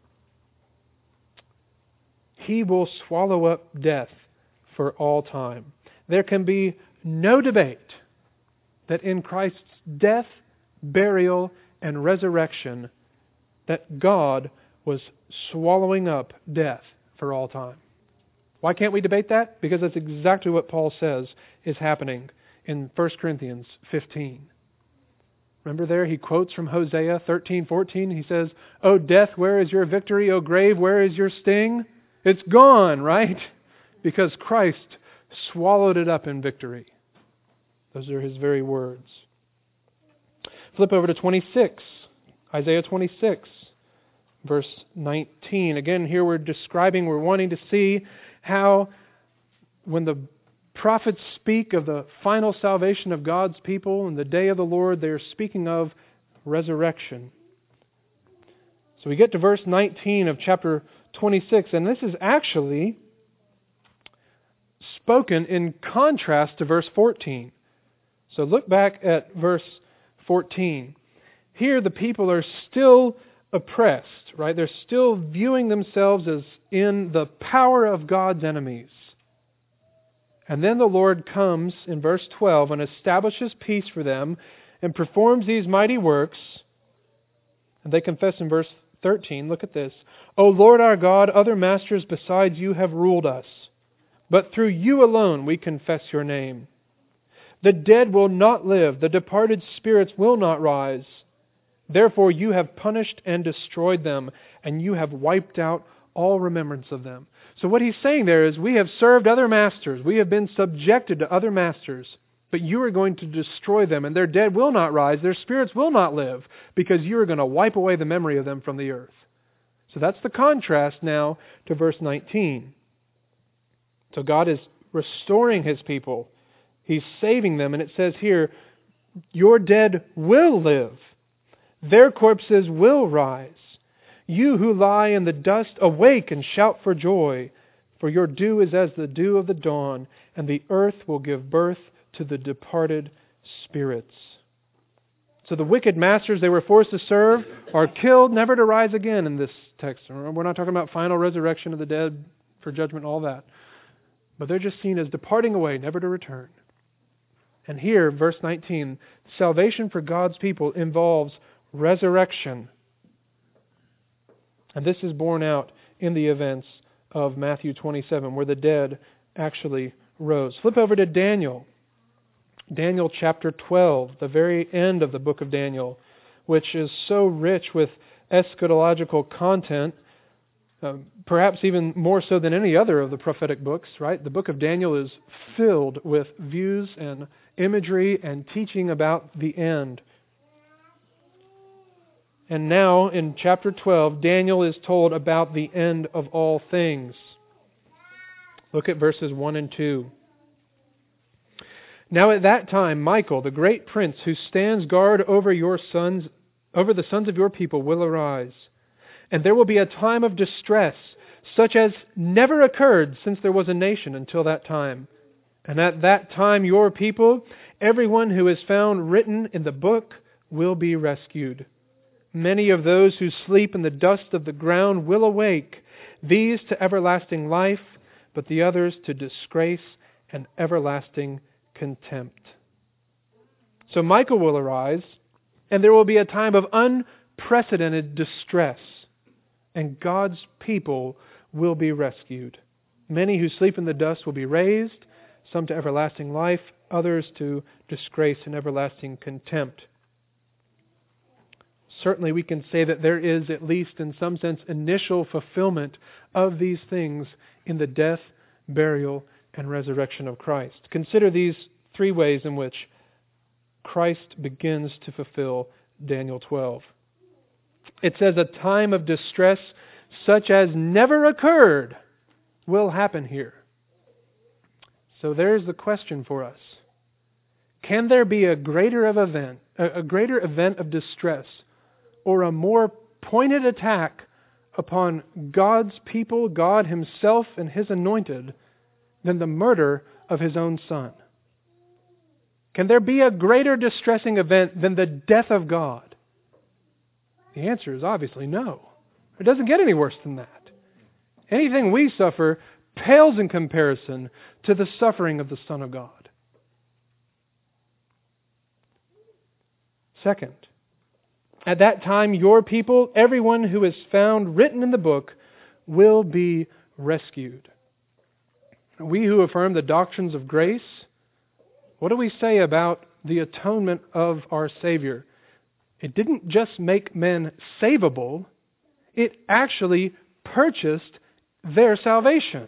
He will swallow up death for all time. There can be no debate that in Christ's death, burial, and resurrection, that God was swallowing up death for all time. Why can't we debate that? Because that's exactly what Paul says is happening in First Corinthians fifteen. Remember there, he quotes from Hosea thirteen fourteen. He says, "O death, where is your victory? O grave, where is your sting?" It's gone, right? Because Christ swallowed it up in victory. Those are His very words. Flip over to twenty-six. Isaiah twenty-six, verse nineteen. Again, here we're describing, we're wanting to see how when the prophets speak of the final salvation of God's people and the day of the Lord, they're speaking of resurrection. So we get to verse nineteen of chapter twenty-six, and this is actually spoken in contrast to verse fourteen. So look back at verse fourteen. Here the people are still oppressed, right? They're still viewing themselves as in the power of God's enemies. And then the Lord comes in verse twelve and establishes peace for them and performs these mighty works. And they confess in verse thirteen, look at this. O Lord our God, other masters besides you have ruled us, but through you alone we confess your name. The dead will not live, the departed spirits will not rise. Therefore you have punished and destroyed them, and you have wiped out all remembrance of them. So what he's saying there is, we have served other masters, we have been subjected to other masters, but you are going to destroy them, and their dead will not rise, their spirits will not live, because you are going to wipe away the memory of them from the earth. So that's the contrast now to verse nineteen. So God is restoring His people. He's saving them, and it says here, your dead will live. Their corpses will rise. You who lie in the dust, awake and shout for joy, for your dew is as the dew of the dawn, and the earth will give birth to the departed spirits. So the wicked masters they were forced to serve are killed, never to rise again in this text. We're not talking about final resurrection of the dead for judgment, all that. But they're just seen as departing away, never to return. And here, verse nineteen, salvation for God's people involves resurrection. And this is borne out in the events of Matthew twenty-seven, where the dead actually rose. Flip over to Daniel. Daniel chapter twelve, the very end of the book of Daniel, which is so rich with eschatological content, uh, perhaps even more so than any other of the prophetic books, right? The book of Daniel is filled with views and imagery and teaching about the end. And now, in chapter twelve, Daniel is told about the end of all things. Look at verses one and two. Now at that time, Michael, the great prince who stands guard over your sons, over the sons of your people, will arise. And there will be a time of distress, such as never occurred since there was a nation until that time. And at that time, your people, everyone who is found written in the book, will be rescued. Many of those who sleep in the dust of the ground will awake, these to everlasting life, but the others to disgrace and everlasting contempt. So Michael will arise, and there will be a time of unprecedented distress, and God's people will be rescued. Many who sleep in the dust will be raised, some to everlasting life, others to disgrace and everlasting contempt. Certainly we can say that there is, at least in some sense, initial fulfillment of these things in the death, burial, and resurrection of Christ. Consider these three ways in which Christ begins to fulfill Daniel twelve. It says a time of distress such as never occurred will happen here. So there's the question for us. Can there be a greater of event, a greater event of distress, or a more pointed attack upon God's people, God Himself and His anointed, than the murder of His own Son? Can there be a greater distressing event than the death of God? The answer is obviously no. It doesn't get any worse than that. Anything we suffer pales in comparison to the suffering of the Son of God. Second, at that time your people, everyone who is found written in the book, will be rescued. We who affirm the doctrines of grace, what do we say about the atonement of our Savior? It didn't just make men savable, it actually purchased their salvation.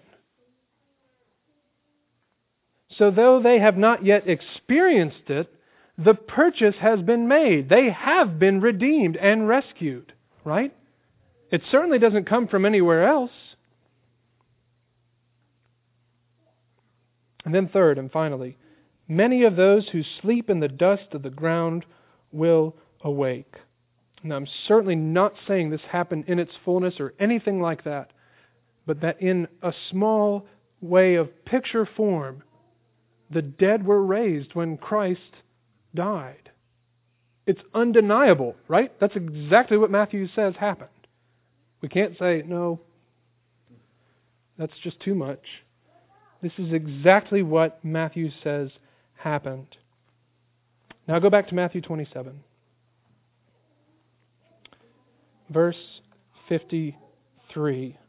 So though they have not yet experienced it, the purchase has been made. They have been redeemed and rescued, right? It certainly doesn't come from anywhere else. And then third and finally, many of those who sleep in the dust of the ground will awake. Now, I'm certainly not saying this happened in its fullness or anything like that, but that in a small way of picture form, the dead were raised when Christ died. It's undeniable, right? That's exactly what Matthew says happened. We can't say, no, that's just too much. This is exactly what Matthew says happened. Now go back to Matthew twenty-seven. Verse fifty-three.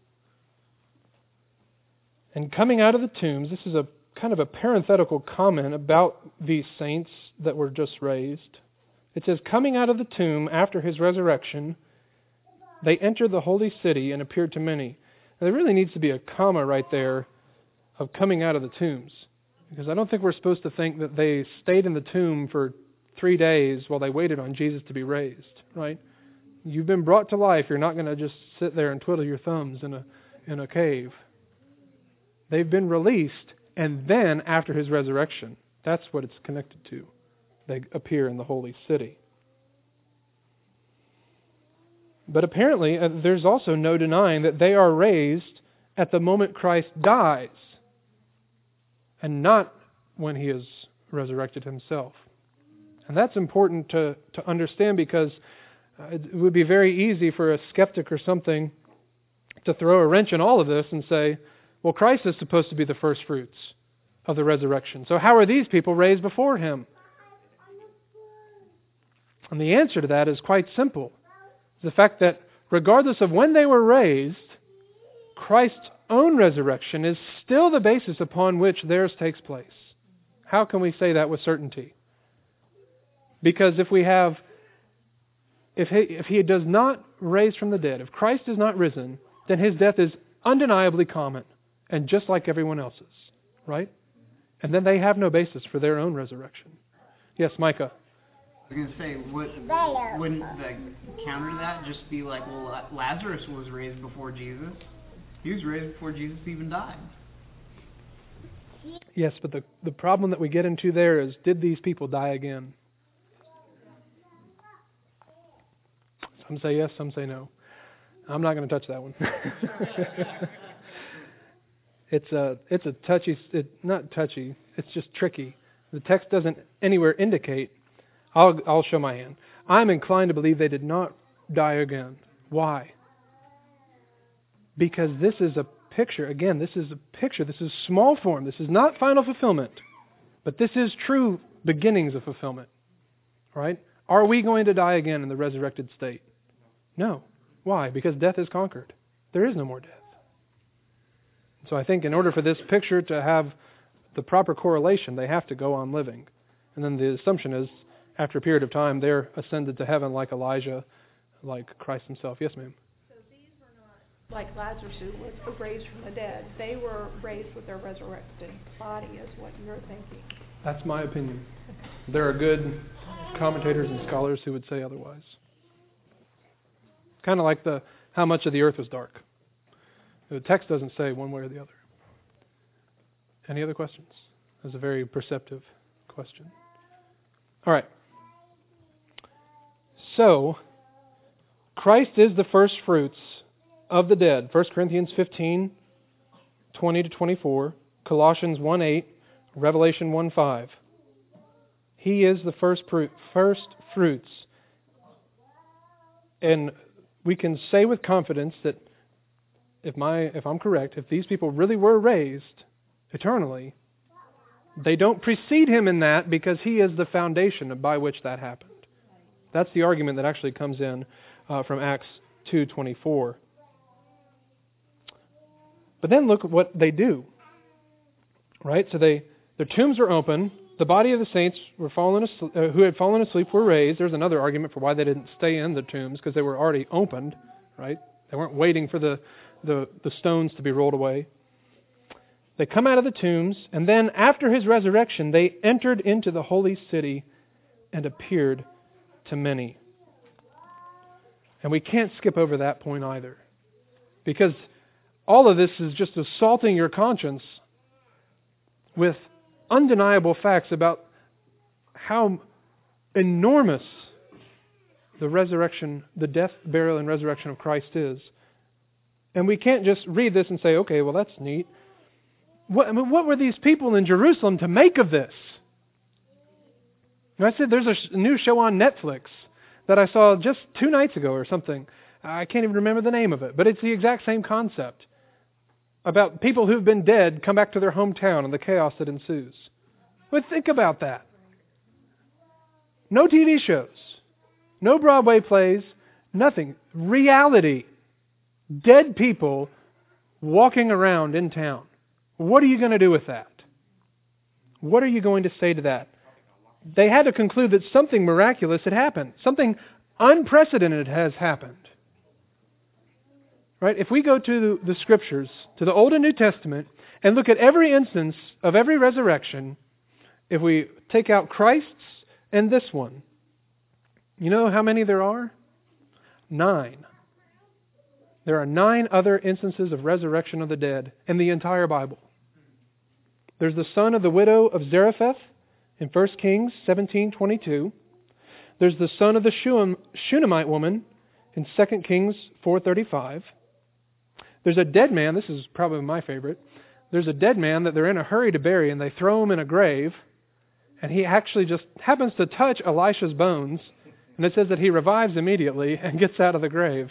And coming out of the tombs, this is a kind of a parenthetical comment about these saints that were just raised. It says, coming out of the tomb after his resurrection, they entered the holy city and appeared to many. Now, there really needs to be a comma right there of coming out of the tombs. Because I don't think we're supposed to think that they stayed in the tomb for three days while they waited on Jesus to be raised, right? You've been brought to life. You're not going to just sit there and twiddle your thumbs in a in a cave. They've been released, and then after his resurrection, that's what it's connected to. They appear in the holy city. But apparently, uh, there's also no denying that they are raised at the moment Christ dies, and not when he is resurrected himself. And that's important to, to understand, because uh, it would be very easy for a skeptic or something to throw a wrench in all of this and say, well, Christ is supposed to be the first fruits of the resurrection. So how are these people raised before him? And the answer to that is quite simple. The fact that regardless of when they were raised, Christ's own resurrection is still the basis upon which theirs takes place. How can we say that with certainty? Because if we have, if he, if he does not raise from the dead, if Christ is not risen, then his death is undeniably common and just like everyone else's, right? And then they have no basis for their own resurrection. Yes, Micah. I was going to say, would, wouldn't the counter to that just be like, well, Lazarus was raised before Jesus. He was raised before Jesus even died. Yes, but the, the problem that we get into there is, did these people die again? Some say yes, some say no. I'm not going to touch that one. it's a it's a touchy, it, not touchy, it's just tricky. The text doesn't anywhere indicate. I'll I'll show my hand. I'm inclined to believe they did not die again. Why? Because this is a picture. Again, this is a picture. This is small form. This is not final fulfillment. But this is true beginnings of fulfillment. Right? Are we going to die again in the resurrected state? No. Why? Because death is conquered. There is no more death. So I think in order for this picture to have the proper correlation, they have to go on living. And then the assumption is, after a period of time, they're ascended to heaven like Elijah, like Christ himself. Yes, ma'am? So these were not like Lazarus, who was raised from the dead. They were raised with their resurrected body, is what you're thinking. That's my opinion. There are good commentators and scholars who would say otherwise. Kind of like the how much of the earth was dark. The text doesn't say one way or the other. Any other questions? That's a very perceptive question. All right. So, Christ is the first fruits of the dead. First Corinthians fifteen, twenty to twenty-four, Colossians one eight, Revelation one five. He is the first first fruits. And we can say with confidence that if my if I'm correct, if these people really were raised eternally, they don't precede him in that because he is the foundation by which that happened. That's the argument that actually comes in uh, from Acts two twenty-four. But then look at what they do. Right? So they their tombs are open. The body of the saints were fallen asleep, uh, who had fallen asleep were raised. There's another argument for why they didn't stay in the tombs, because they were already opened. Right? They weren't waiting for the, the, the stones to be rolled away. They come out of the tombs, and then after his resurrection, they entered into the holy city and appeared to many. And we can't skip over that point either, because all of this is just assaulting your conscience with undeniable facts about how enormous the resurrection, the death, burial, and resurrection of Christ is. And we can't just read this and say, okay, well, that's neat. What, I mean, what were these people in Jerusalem to make of this? And I said, there's a sh- new show on Netflix that I saw just two nights ago or something. I can't even remember the name of it, but it's the exact same concept. About people who've been dead come back to their hometown and the chaos that ensues. But think about that. No T V shows. No Broadway plays. Nothing. Reality. Dead people walking around in town. What are you going to do with that? What are you going to say to that? They had to conclude that something miraculous had happened. Something unprecedented has happened. Right? If we go to the Scriptures, to the Old and New Testament, and look at every instance of every resurrection, if we take out Christ's and this one, you know how many there are? Nine. There are nine other instances of resurrection of the dead in the entire Bible. There's the son of the widow of Zarephath in First Kings seventeen twenty-two. There's the son of the Shunem, Shunammite woman in Second Kings four thirty-five. There's a dead man, this is probably my favorite. There's a dead man that they're in a hurry to bury, and they throw him in a grave, and he actually just happens to touch Elisha's bones, and it says that he revives immediately and gets out of the grave.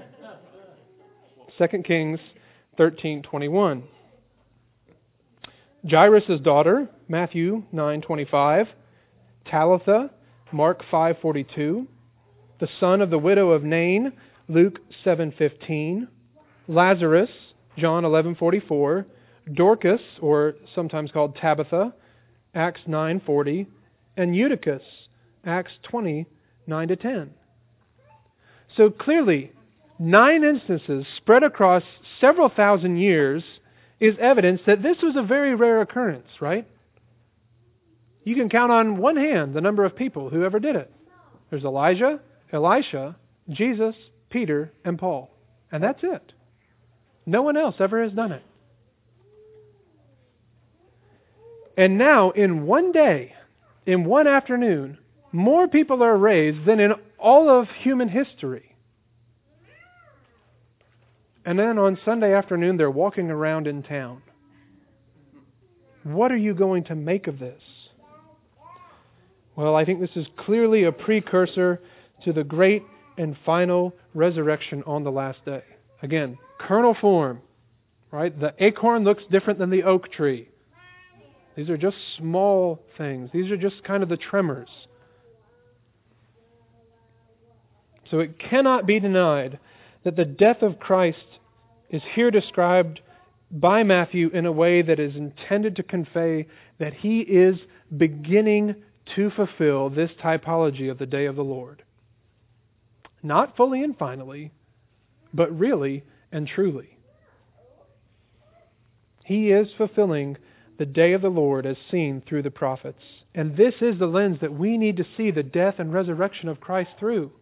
Second Kings thirteen twenty-one. Jairus' daughter, Matthew nine twenty-five. Talitha, Mark five forty-two. The son of the widow of Nain, Luke seven fifteen. Lazarus, John eleven forty-four. Dorcas, or sometimes called Tabitha, Acts nine forty. And Eutychus, Acts twenty nine to ten. So clearly, nine instances spread across several thousand years is evidence that this was a very rare occurrence, right? You can count on one hand the number of people who ever did it. There's Elijah, Elisha, Jesus, Peter, and Paul. And that's it. No one else ever has done it. And now, in one day, in one afternoon, more people are raised than in all of human history. And then on Sunday afternoon, they're walking around in town. What are you going to make of this? Well, I think this is clearly a precursor to the great and final resurrection on the last day. Again, kernel form, right? The acorn looks different than the oak tree. These are just small things. These are just kind of the tremors. So it cannot be denied that the death of Christ is here described by Matthew in a way that is intended to convey that He is beginning to fulfill this typology of the day of the Lord. Not fully and finally, but really and truly. He is fulfilling the day of the Lord as seen through the prophets. And this is the lens that we need to see the death and resurrection of Christ through.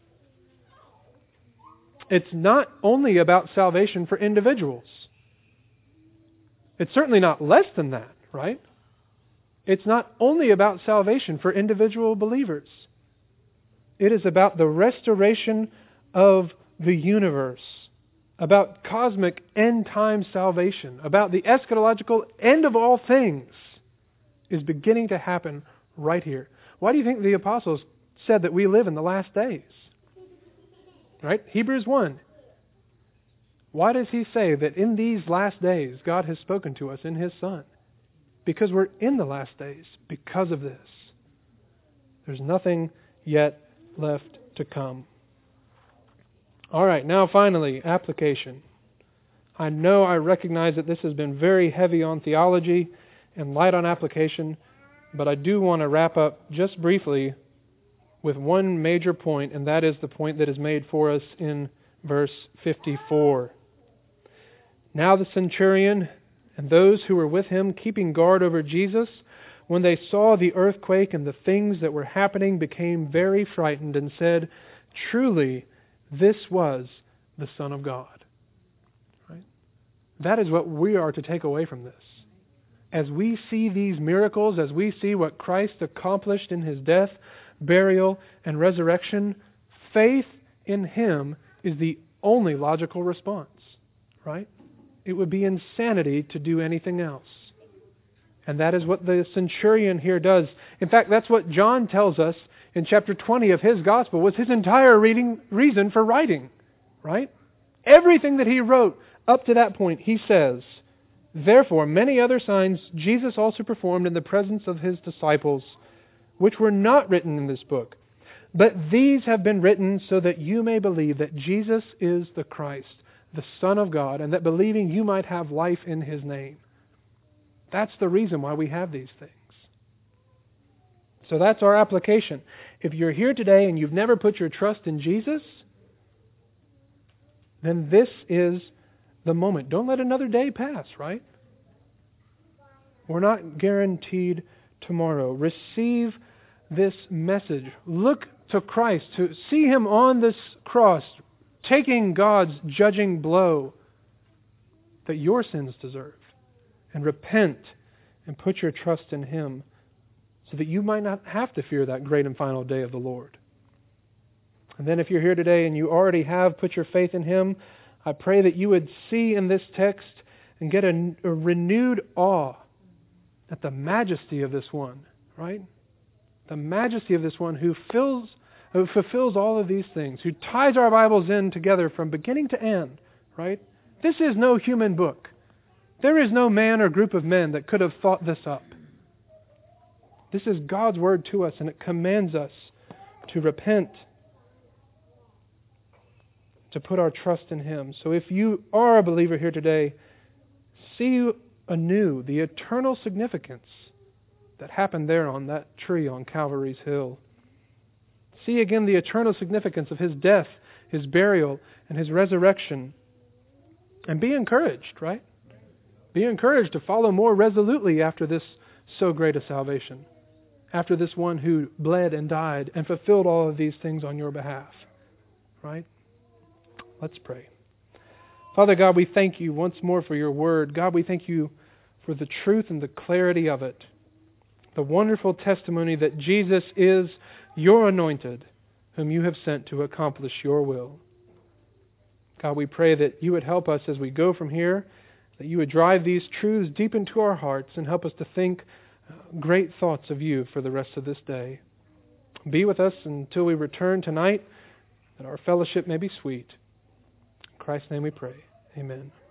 It's not only about salvation for individuals. It's certainly not less than that, right? It's not only about salvation for individual believers. It is about the restoration of the universe, about cosmic end-time salvation, about the eschatological end of all things is beginning to happen right here. Why do you think the apostles said that we live in the last days? Right? Hebrews one. Why does he say that in these last days God has spoken to us in His Son? Because we're in the last days because of this. There's nothing yet left to come. All right, now finally, application. I know I recognize that this has been very heavy on theology and light on application, but I do want to wrap up just briefly with one major point, and that is the point that is made for us in verse fifty-four. Now the centurion and those who were with him, keeping guard over Jesus, when they saw the earthquake and the things that were happening, became very frightened and said, "Truly, this was the Son of God." Right? That is what we are to take away from this. As we see these miracles, as we see what Christ accomplished in His death, burial, and resurrection, faith in Him is the only logical response. Right? It would be insanity to do anything else. And that is what the centurion here does. In fact, that's what John tells us in chapter twenty of his gospel was his entire reading reason for writing, right? Everything that he wrote up to that point, he says, "Therefore, many other signs Jesus also performed in the presence of his disciples, which were not written in this book. But these have been written so that you may believe that Jesus is the Christ, the Son of God, and that believing you might have life in his name." That's the reason why we have these things. So that's our application. If you're here today and you've never put your trust in Jesus, then this is the moment. Don't let another day pass, right? We're not guaranteed tomorrow. Receive this message. Look to Christ, to see Him on this cross, taking God's judging blow that your sins deserve. And repent and put your trust in Him so that you might not have to fear that great and final day of the Lord. And then if you're here today and you already have put your faith in Him, I pray that you would see in this text and get a, a renewed awe at the majesty of this one, right? The majesty of this one who fills, who fulfills all of these things, who ties our Bibles in together from beginning to end, right? This is no human book. There is no man or group of men that could have thought this up. This is God's word to us, and it commands us to repent, to put our trust in Him. So if you are a believer here today, see anew the eternal significance that happened there on that tree on Calvary's Hill. See again the eternal significance of His death, His burial, and His resurrection. And be encouraged, right? Be encouraged to follow more resolutely after this so great a salvation. After this one who bled and died and fulfilled all of these things on your behalf. Right? Let's pray. Father God, we thank You once more for Your word. God, we thank You for the truth and the clarity of it. The wonderful testimony that Jesus is Your anointed, whom You have sent to accomplish Your will. God, we pray that You would help us as we go from here, that You would drive these truths deep into our hearts and help us to think great thoughts of You for the rest of this day. Be with us until we return tonight, that our fellowship may be sweet. In Christ's name we pray. Amen.